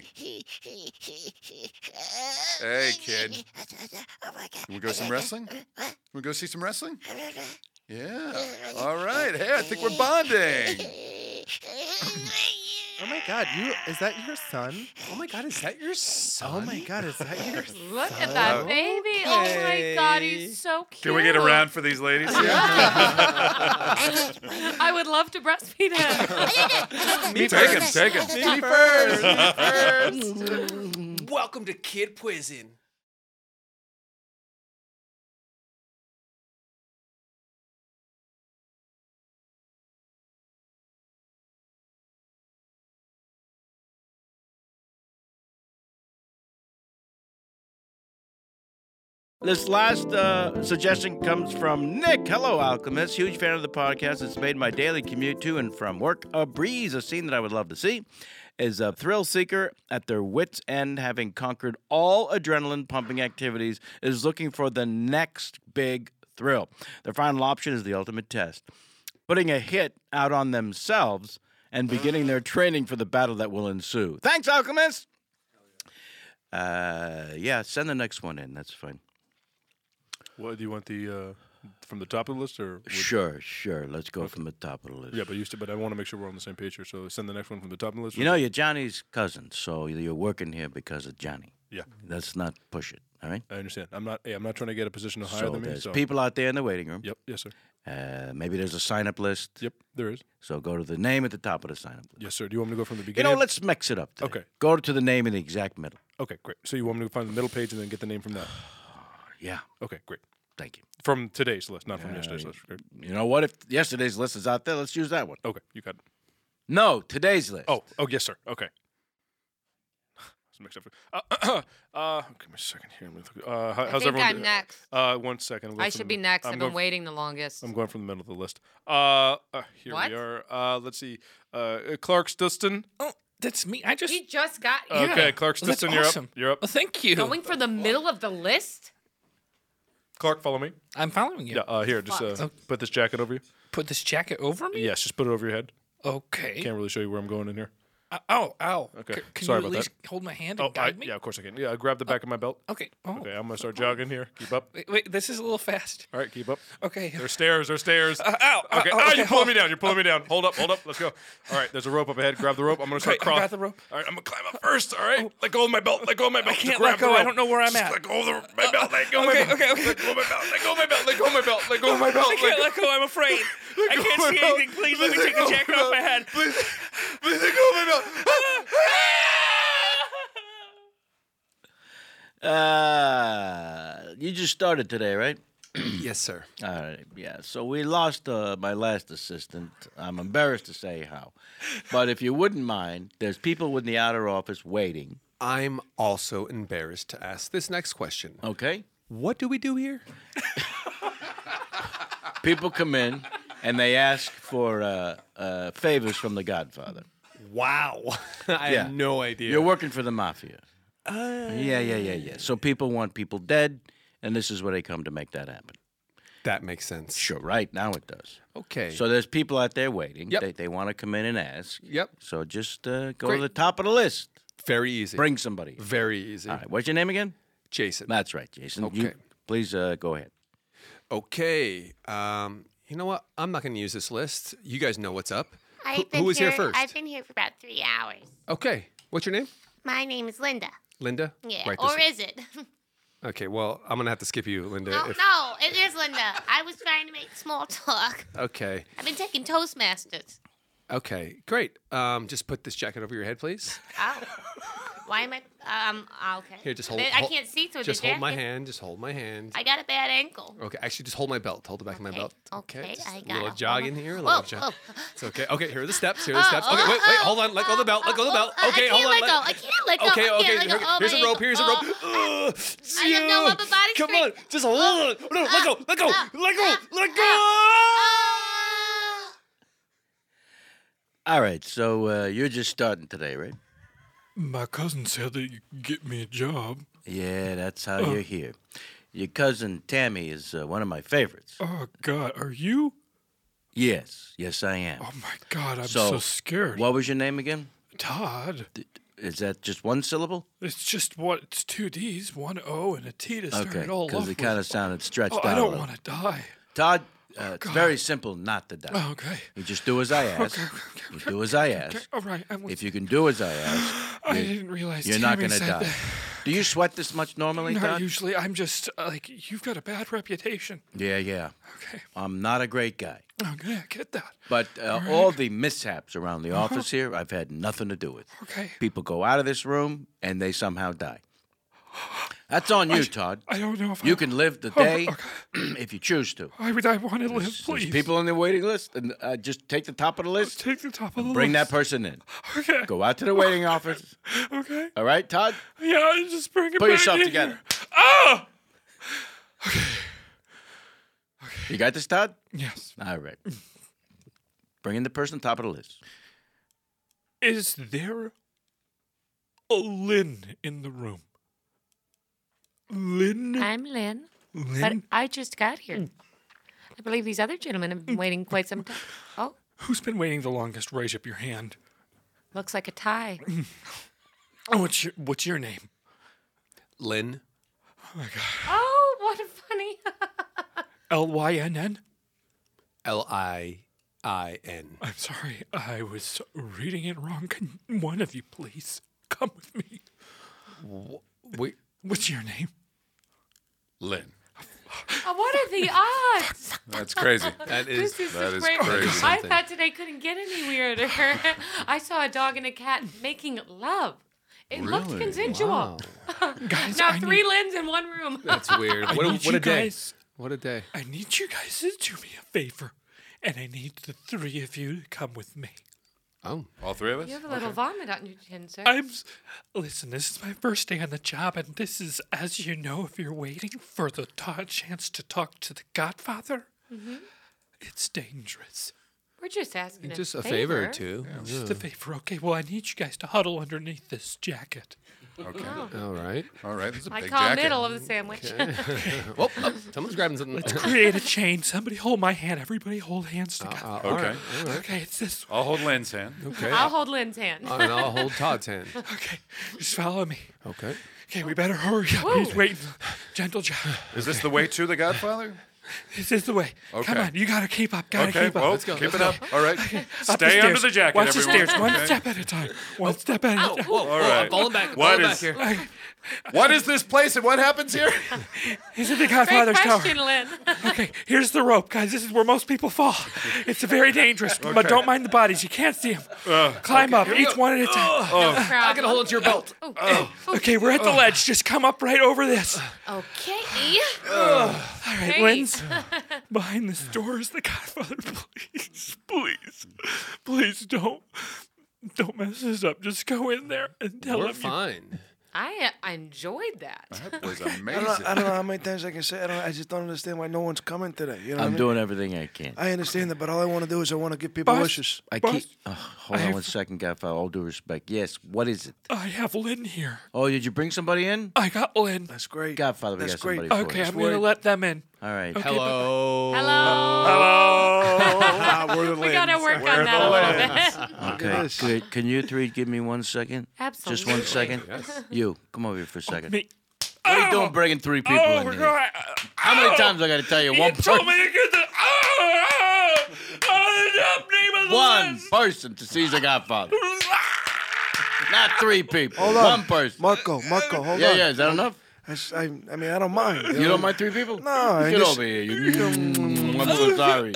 Hey, kid. Can we go some wrestling? Can we go see some wrestling? Yeah. All right. Hey, I think we're bonding. Oh my God, is that your son? Oh my God, is that your son? Oh my God, is that your son? Look at that baby. Oh my God, he's so cute. Can we get around for these ladies here? I would love to breastfeed him. Take him. Me first. Welcome to Kid Prison. This last suggestion comes from Nick. Hello, Alchemist. Huge fan of the podcast. It's made my daily commute to and from work a breeze. A scene that I would love to see is a thrill seeker at their wits' end, having conquered all adrenaline-pumping activities, is looking for the next big thrill. Their final option is the ultimate test, putting a hit out on themselves and beginning their training for the battle that will ensue. Thanks, Alchemist! Yeah, send the next one in. That's fine. What do you want the from the top of the list or? Sure. Let's go from the top of the list. Yeah, but I want to make sure we're on the same page here. So send the next one from the top of the list. You know, you're Johnny's cousin, so you're working here because of Johnny. Yeah. Let's not push it, all right? I understand. I'm not trying to get a position higher So than me. there's So people out there in the waiting room. Yep. Yes, sir. Maybe there's a sign-up list. Yep. There is. So go to the name at the top of the sign-up list. Yes, sir. Do you want me to go from the You beginning? know, let's mix it up today. Okay. Go to the name in the exact middle. Okay, great. So you want me to find the middle page and then get the name from that? Yeah. Okay, great. Thank you. From today's list, not from yesterday's list. Great. You know what? If yesterday's list is out there, let's use that one. Okay, you got it. No, today's list. Oh, yes, sir. Okay. Let's mix up. Give me a second here. How's I think everyone? I'm next. 1 second. I'm going I from should the- be next. I've I'm been going- waiting the longest. I'm going from the middle of the list. Here What? we are. Let's see. Clark Stuston. Oh, that's me. I just. He just got here. Okay, Clark Well, that's Stuston, you're awesome. up. You're up. Well, thank you. Going for the middle of the list? Clark, follow me. I'm following you. Yeah. Here, just Fuck. put this jacket over you. put this jacket over me? Yes, just put it over your head. Okay. Can't really show you where I'm going in here. Ow. Okay. Can Sorry you at about least that. hold my hand and guide me? Yeah, of course I can. Yeah, grab the back of my belt. Okay. Oh. Okay, I'm gonna start jogging here. Keep up. Wait, this is a little fast. All right, keep up. Okay. There's stairs. There's stairs. Ow. Okay. Okay, You're pulling me down. You're pulling me down. Hold up. Let's go. All right. There's a rope up ahead. Grab the rope. I'm gonna start Okay, I crossing. got the rope. All right. I'm gonna climb up first. All right. Let go of my belt. Let go of my belt. I can't Just grab let go. the rope. I don't know where I'm Just at. Let go of my belt. Let go of my belt. Okay. Let go of my belt. Let go of my belt. Let go of my belt. Let go of my belt. I can't let go. I'm afraid. I can't see anything. Please let me take the jacket off my head. Please let go of my belt. You just started today, right? Yes, sir. All right, yeah. So we lost my last assistant. I'm embarrassed to say how. But if you wouldn't mind, there's people in the outer office waiting. I'm also embarrassed to ask this next question. Okay? What do we do here? People come in and they ask for favors from the Godfather. Wow. I Yeah. had no idea. You're working for the mafia. Yeah. So people want people dead, and this is where they come to make that happen. That makes sense. Sure, right now it does. Okay. So there's people out there waiting. Yep. They want to come in and ask. Yep. So just go Great. to the top of the list. Very easy. Bring somebody. Very easy. All right. What's your name again? Jason. That's right, Jason. Okay. Please go ahead. Okay. You know what? I'm not going to use this list. You guys know what's up. I've been who was here first? I've been here for about 3 hours. Okay. What's your name? My name is Linda. Linda? Yeah, Right, or this- is it? Okay, well, I'm going to have to skip you, Linda. No, it is Linda. I was trying to make small talk. Okay. I've been taking Toastmasters. Okay, great. Just put this jacket over your head, please. Oh. Why am I? Okay. Here, just hold. I can't see through Just the hold my jacket. hand. Just hold my hand. I got a bad ankle. Okay, actually, just hold my belt. Hold the back of my Okay, belt. okay, just I a got little it. jog in here. A little jog. Whoa. It's okay. Okay, here are the steps. Here are the steps. Okay, wait. Hold on. Let go of the belt. Let go of the belt. Okay, hold on. I can't let go. Okay, I can't let go. Oh, Here's my a rope. ankle. Here's a rope. Oh. I have no upper body Come strength. on. Just hold on. No, let go. Let go. Let go. Let go. All right. So you're just starting today, right? My cousin said that you could get me a job. Yeah, that's how you're here. Your cousin Tammy is one of my favorites. Oh, God. Are you? Yes, I am. Oh, my God. I'm so scared. What was your name again? Todd. Is that just one syllable? It's just it's 2 D's, 1 O, and a T to start Okay, it all off because it with. kind of sounded stretched Oh, out. I a don't little. want to die. Todd, it's very simple not to die. Oh, okay. You just do as I ask. You do as I ask. Okay, all right. If you can do as I ask, I didn't realize you're not Tammy going to said die. that. Do you sweat this much normally, Not Todd? usually. I'm just you've got a bad reputation. Yeah. Okay. I'm not a great guy. Okay, I get that. But all the mishaps around the office here, I've had nothing to do with. Okay. People go out of this room and they somehow die. That's on you, Todd. I don't know if You can live the day if you choose to. I want to live, There's please. people on the waiting list, and just take the top of the list. Take the top of the Bring that list. person in. Okay. Go out to the waiting office. Okay. All right, Todd? Yeah, just bring it Put back yourself in together. here. Ah! You got this, Todd? Yes. All right. Bring in the person top of the list. Is there a Lynn in the room? Lynn? I'm Lynn, but Lynn? I just got here. I believe these other gentlemen have been waiting quite some time. Oh, Who's been waiting the longest? Raise up your hand. looks like a tie. Oh, what's your name? Lynn. Oh, my God. Oh, what a funny. L-Y-N-N? L-I-I-N. I'm sorry. I was reading it wrong. Can one of you please come with me? Wait. What's your name? Lynn. Oh, what are the odds? That's crazy. That is. This is that so is great. crazy. I thought today couldn't get any weirder. I saw a dog and a cat making love. It looked Really? consensual. Wow. Guys, Now I 3 need- Lyns in one room. That's weird. I What need a you day. guys- What a day. I need you guys to do me a favor. And I need the 3 of you to come with me. Oh. All 3 of us? You have a little vomit on your chin, sir. Listen, this is my first day on the job, and this is, as you know, if you're waiting for the chance to talk to the Godfather, it's dangerous. We're just asking Just a favor or two. Just a favor. Okay, well, I need you guys to huddle underneath this jacket. Okay. All right. All right. This is a I big call jacket. middle of the sandwich. Oh, someone's grabbing something. Let's create a chain. Somebody hold my hand. Everybody hold hands together. all Okay. right, all right. Okay, it's this. I'll hold Lynn's hand. Okay. I'll hold Lynn's hand. And I'll hold Todd's hand. Okay, just follow me. Okay. Okay, we better hurry up. Woo. He's waiting. Gentle John. Is this the way to the Godfather? This is the way. Okay. Come on, you gotta keep up. Gotta Okay. keep up. Well, keep it up. All right. Up the Stay under stairs. the jacket, Watch everyone. the stairs. One Okay. step at a time. One step at a time. Whoa, All right. I'm falling back. What Falling back is- here. Okay. What is this place and what happens here? He's in the Great Godfather's question, tower. Lynn. Okay, here's the rope, guys. This is where most people fall. It's very dangerous, but don't mind the bodies. You can't see them. Climb up, each one at a time. No I gotta problem. hold onto your belt. Okay, we're at the ledge. Just come up right over this. Okay. All right, Hey. Lynn's behind this door is the Godfather. Please don't mess this up. Just go in there and tell We're him. fine. I enjoyed that. That was I amazing. don't know how many times I can say. I just don't understand why no one's coming today. You know what I I'm mean? doing everything I can. I understand that, but all I want to do is I want to give people Boss. wishes. I Boss, keep. Hold on one second, Godfather. All due respect. Yes. What is it? I have Lynn here. Oh, did you bring somebody in? I got Lynn. That's great. Godfather, we That's got great. somebody for Okay, you. I'm gonna let them in. All right. Okay, Hello. Hello. We're the We gotta work on that a little bit. Okay. Good. Can you three give me 1 second? Absolutely. Just 1 second. You come over here for a second. Me. What are you doing bringing 3 people Oh, in we're here? going. How many times I got to tell you? One You told person. me to get the. The name of the One list. person to see the Godfather. Not 3 people. Hold on. One person. Marco, hold on. Yeah. Is that enough? I mean, I don't mind. You don't mind 3 people? No, I Get just- over here. I'm so sorry.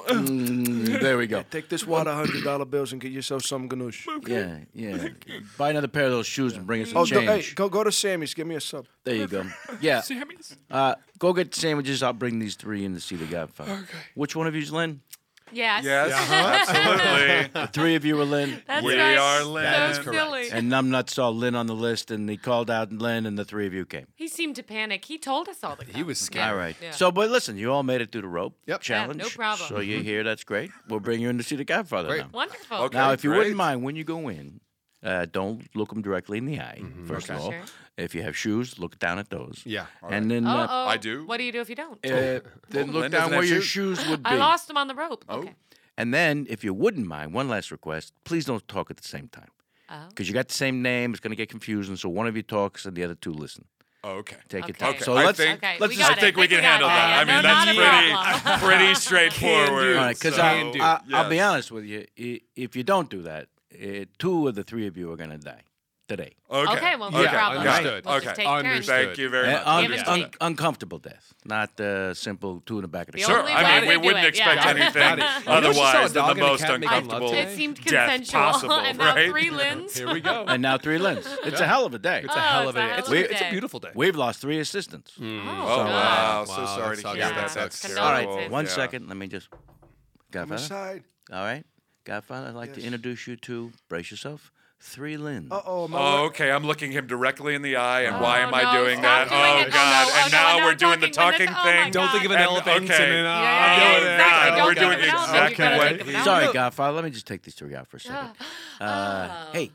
There we go. Take this water $100 bills and get yourself some ganoush. Yeah. Buy another pair of those shoes and bring us some Oh, change. go to Sammy's. Give me a sub. There you go. Yeah. Sammy's. Go get sandwiches. I'll bring these 3 in to see the Godfather. Okay. Which one of you's Lynn? Yes. Yes, absolutely. The 3 of you are Lynn. That's We right. are Lynn. That is So correct. silly. And Numbnuts saw Lynn on the list, and he called out Lynn, and the 3 of you came. He seemed to panic. He told us all the He was scared. All right. Yeah. So, but listen, you all made it through the rope Yep. challenge. Yeah, no problem. So you're here. That's great. We'll bring you in to see the Godfather Great. now. Wonderful. Okay. Now, if you great. wouldn't mind, when you go in, don't look them directly in the eye, first of all. Sure. If you have shoes, look down at those. Yeah. And then Uh-oh. I do. What do you do if you don't? then Lynn look doesn't down where have your shoes. shoes would be. I lost him on the rope. Oh. Okay. And then, if you wouldn't mind, one last request, please don't talk at the same time. Oh. Because you got the same name, it's going to get confusing, so one of you talks and the other 2 listen. Oh, okay. Take your Okay. time. Okay. So I let's, think- Okay, let's we just- got I think it. we can handle got that. it. I mean, No, that's not a problem. pretty straightforward. All right, because so- I'll be yes. honest with you. If you don't do that, 2 of the 3 of you are going to die today. Okay, well, no Okay. problem. Understood. We'll just Okay. take turns. Understood. Thank you very much. Give and take. Uncomfortable death, not simple 2 in the back of the The car. Sure. only I way mean, we to do wouldn't it, expect yeah. anything Got it. You know, she saw a otherwise than dog the and a most cat making love uncomfortable to It seemed death consensual. possible, And now right? 3 Lyns. Here we go. And now 3 Lyns. It's a hell of a day. It's a hell of a it's a day. hell It's, of a it's a day. beautiful day. We've lost 3 assistants. Oh, God. wow. So Wow, sorry that to sucks. hear Yeah. that. That's Condolences. terrible. All right, one Yeah. second. Let me just. Come Godfather? inside. All right. Godfather, I'd like to introduce you to, brace yourself, 3 Lyns. Uh-oh, my Oh, okay. I'm looking him directly in the eye, and why am I no, doing stop that? doing Oh it. Oh, God! no, And oh, no, now no, we're doing the talking talking when it's- oh, my thing. Don't think of an And- elephant. okay. And then, Yeah, I'm doing it. exactly. God, Don't we're think doing of the an elephant. exact You gotta way. think of an Sorry, elephant. Godfather. Let me just take these 3 out for a second. Hey,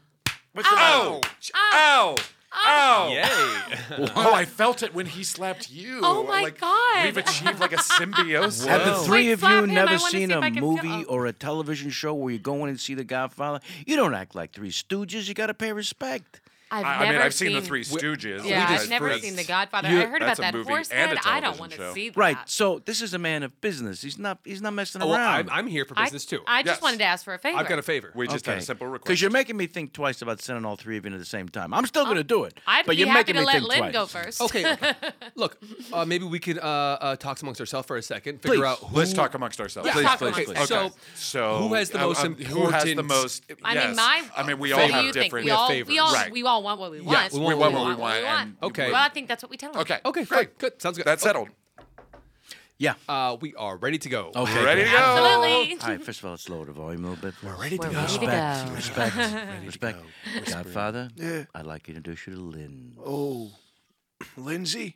Ow! Ow! Ow! Yay. Oh, I felt it when he slapped you. Oh, my like, God. We've achieved like a symbiosis. have the Whoa. 3 Wait, of slap you him. I never wanna see seen if a I can movie feel- or a television show where you go in and see the Godfather? You don't act like 3 Stooges. You got to pay respect. I mean, I've seen the 3 Stooges. Yeah, That's- I've never that's- seen The Godfather. You- I heard about that's a that movie horse and a head. I don't television want to show. see that. Right. So this is a man of business. He's not messing Oh, around. I'm here for I, business too. I just Yes. wanted to ask for a favor. I've got a favor. We just had a simple request. Because you're making me think twice about sending all 3 of you in at the same time. I'm still going to do it. I'd but be you're happy making to me let think Lynn twice. go first. Okay. Look, maybe we could talk amongst ourselves for a second. Please. Figure out who. Let's talk amongst ourselves. Yeah, Please, talk please, amongst please. yourselves. Okay. So who has the most Who has the important- most? I yes. mean, my. I mean, we what all do have you think? different. We all, favors. Right. we all want what we want. we We want want what we want. and Okay. Well, I think that's what we tell them. Okay. Okay, Great. good. Sounds good. That's settled. Yeah. We are ready to go. Okay. We're ready to go. Absolutely. All right. First of all, let's lower the volume a little bit. We're ready to We're go. ready to go. Respect. Godfather. Yeah. I'd like to introduce you to Lynn. Oh, Lindsay.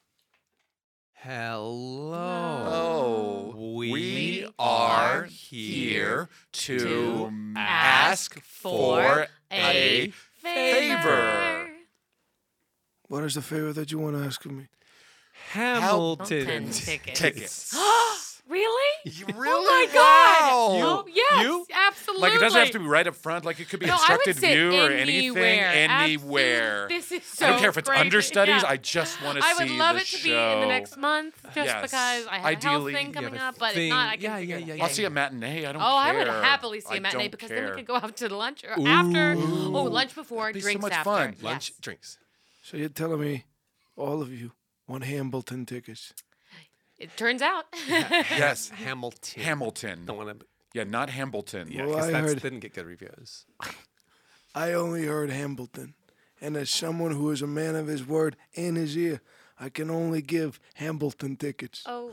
Hello. Oh, We are here to ask for a favor. What is the favor that you want to ask of me? Hamilton tickets. Really? Really? Oh my God! Wow. Oh, yes, You? absolutely. Like it doesn't have to be right up front. Like it could be No, I would obstructed sit view or anywhere. anything, anywhere. Absolutely. This is so I don't care if it's crazy. understudies. Yeah. I just want to see I would love the it to show. be in the next month, just Yes. because I have Ideally, a health thing you coming have a up. But thing. if not, I can Yeah, figure yeah, it out. yeah, I'll see a matinee. I don't Oh, care. I would happily see I a matinee don't because care. then we could go out to lunch or after. Oh, lunch before, be so drinks much after. fun. Yes. lunch drinks. So you're telling me all of you want Hamilton tickets? It turns out. Yes, Hamilton. Hamilton. Don't want to. Yeah, not Hambleton. Yeah, Well, because I that heard- didn't get good reviews. I only heard Hambleton. And as someone who is a man of his word and his ear, I can only give Hambleton tickets. Oh.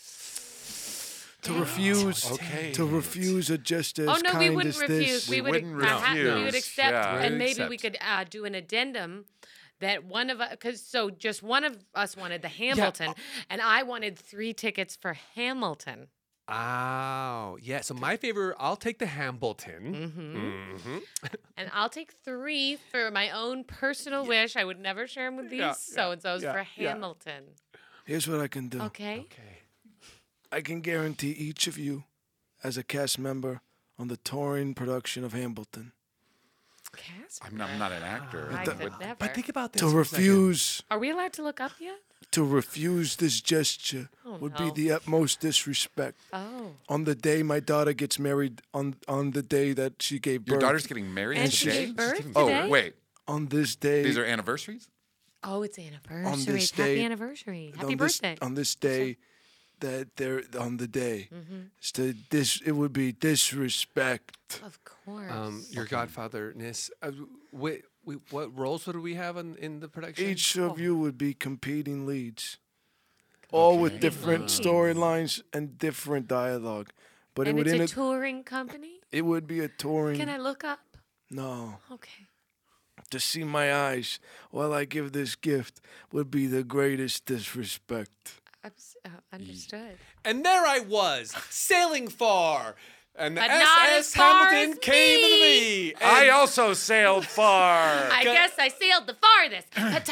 To refuse Okay. to refuse are just as Oh no, kind we wouldn't as refuse. this. We would wouldn't we would refuse. accept, Yeah. and We'd maybe we accept. could do an addendum that one of us, because so just one of us wanted the Hamilton, and I wanted 3 tickets for Hamilton. Oh, yeah. So my favor, I'll take the Hambleton. Mm-hmm. And I'll take 3 for my own personal wish. I would never share them with these so-and-sos for Hamilton. Here's what I can do. Okay. I can guarantee each of you as a cast member on the touring production of Hambleton. Casper. I'm not an actor. I could never. But think about this. To for a second. refuse Are we allowed to look up yet? to refuse this gesture would be no. the utmost disrespect. Oh. On the day my daughter gets married, on the day that she gave birth. Your daughter's getting married And today? she gave birth Oh, today? wait. on this day. These are anniversaries? Oh, it's anniversary. On this Happy day- anniversary. Happy on birthday. This, on this day, that they're on the day. Mm-hmm. It would be disrespect. Of course. Your godfatherness. What roles would we have in the production? Each of you would be competing leads, all with different storylines and different dialogue. But and it would it's a touring company? it would be a touring. Can I look up? No, Okay. to see my eyes while I give this gift would be the greatest disrespect. Understood. And there I was, sailing far. And the But not SS as far Hamilton as came to me. me. I also sailed far. I guess I sailed the farthest.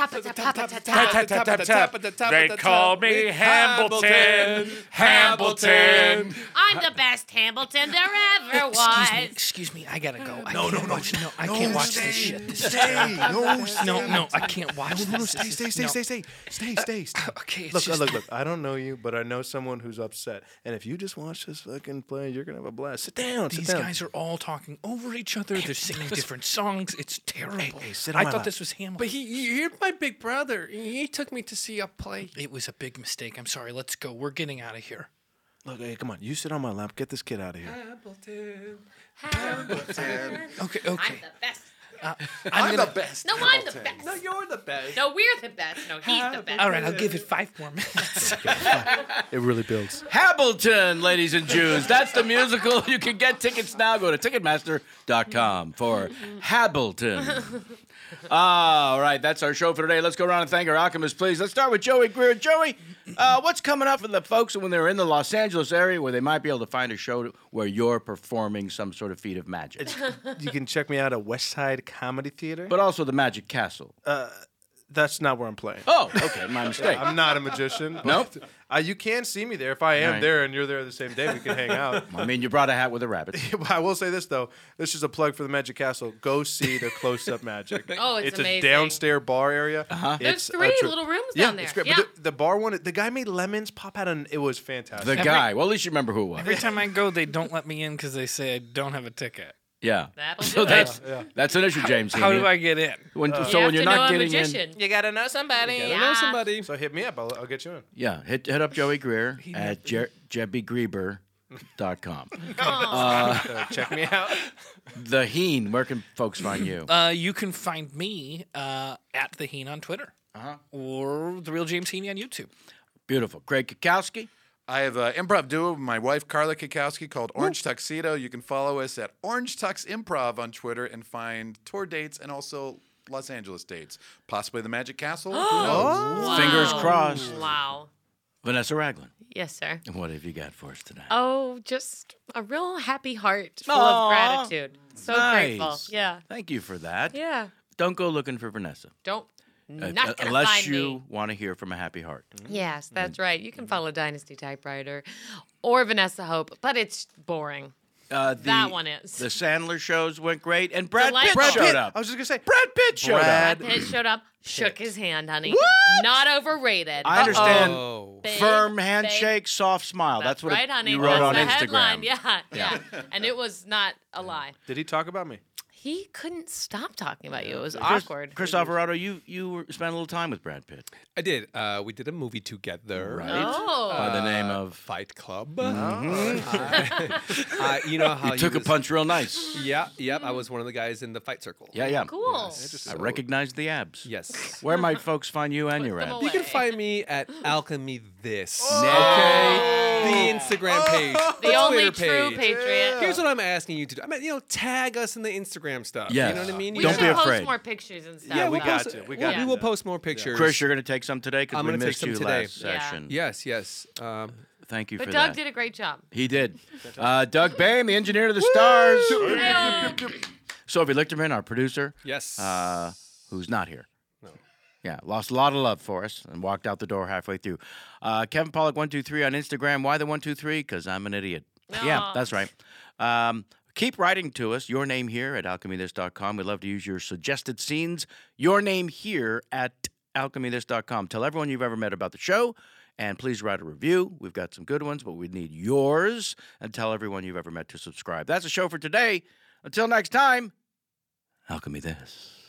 They call me Hambleton. Hambleton. I'm the best Hamilton there ever was. Excuse me, I gotta go. I can't watch this shit. Stay. No, I can't watch this. Stay. Okay, it's Look, just, look. I don't know you, but I know someone who's upset. And if you just watch this fucking play, you're gonna have a blast. Sit down. these sit down. guys are all talking over each other. They're singing different songs. It's terrible. Hey, sit on I my thought lap. this was Hamilton. But you're my big brother. He took me to see a play. It was a big mistake. I'm sorry. Let's go. We're getting out of here. Look, hey, come on. You sit on my lap. Get this kid out of here. Hamilton. Okay. I'm the best. I'm the best. No, I'm the best. No, you're the best. No, we're the best. No, he's the best. All right, I'll give it 5 more minutes. It really builds. Hamilton, ladies and Jews. That's the musical. You can get tickets now. Go to Ticketmaster.com for Hamilton. All right, that's our show for today. Let's go around and thank our alchemists, please. Let's start with Joey Greer. Joey, what's coming up for the folks when they're in the Los Angeles area where they might be able to find a show where you're performing some sort of feat of magic? You can check me out at West Side Comedy Theater. But also the Magic Castle. That's not where I'm playing. Oh, okay, my mistake. I'm not a magician. Nope. You can see me there. If I am Right. there and you're there the same day, we can hang out. I mean, you brought a hat with a rabbit. I will say this, though. This is a plug for the Magic Castle. Go see the close-up magic. Oh, it's amazing. a downstairs bar area. There's 3 little rooms down there. It's great. Yeah. But the bar one, the guy made lemons pop out, and it was fantastic. The guy. Well, at least you remember who it was. Every time I go, they don't let me in because they say I don't have a ticket. Yeah. That'll So do that's it. that's an issue, James. How Heaney. do I get in? When, You so have when you're to know not a getting in, magician. You gotta know somebody. I know somebody. So hit me up. I'll get you in. yeah, hit up Joey Greer at JebbyGreber.com. Check me out. The Heen, where can folks find you? You can find me at The Heen on Twitter. Or The Real James Heaney on YouTube. Beautiful. Craig Kukowski. I have an improv duo with my wife, Carla Kikowski, called Orange Tuxedo. You can follow us at Orange Tux Improv on Twitter and find tour dates and also Los Angeles dates. Possibly the Magic Castle. Who knows? Wow. Fingers crossed. Wow. Vanessa Ragland. Yes, sir. What have you got for us tonight? Oh, just a real happy heart full Aw, of gratitude. So nice. grateful. Yeah. Thank you for that. Yeah. Don't go looking for Vanessa. Don't. Not gonna unless find you me. want to hear from a happy heart. Yes, that's right. You can follow Dynasty Typewriter or Vanessa Hope, but it's boring. That one is. The Sandler shows went great, and Brad Pitt Delightful. showed up. I was just gonna say. Brad Pitt showed Brad up. Pitt showed up, shook his hand, honey. Not overrated. I understand. Oh. Big, Firm big- handshake, soft smile. That's what right, honey. you wrote That's on the Instagram. headline. Yeah. And it was not a lie. Did he talk about me? He couldn't stop talking about you. It was Chris, awkward. Chris Alvarado, you spent a little time with Brad Pitt, I did. We did a movie together. right? Oh. By the name of. Fight Club. Mm-hmm. You know how You took a punch real nice. Yeah, yep. I was one of the guys in the fight circle. Yeah. Cool. I recognized the abs. Yes. Where might folks find you and your them abs? You can away. find me at Alchemy This. Oh. Okay. The Instagram page. The only Twitter true page. patriot. Here's what I'm asking you to do. I mean, tag us in the Instagram stuff. Yes. You know what I mean? We Don't should be post afraid. more pictures and stuff. Yeah, we we'll got post, to. We got we to. will post more pictures. Chris, you're going to take some today because I'm we gonna take missed some you today. last Yeah. session. Yes. Thank you But for Doug that. did a great job. He did. Doug Bain, the engineer to the stars. Sophie Lichterman, our producer, Yes. who's not here. Yeah, lost a lot of love for us and walked out the door halfway through. Kevin Pollock 123 on Instagram. Why the 123? Because I'm an idiot. Yeah, Aw. that's right. Keep writing to us. Your name here at alchemythis.com. We'd love to use your suggested scenes. Your name here at alchemythis.com. Tell everyone you've ever met about the show, and please write a review. We've got some good ones, but we need yours. And tell everyone you've ever met to subscribe. That's the show for today. Until next time, Alchemy This.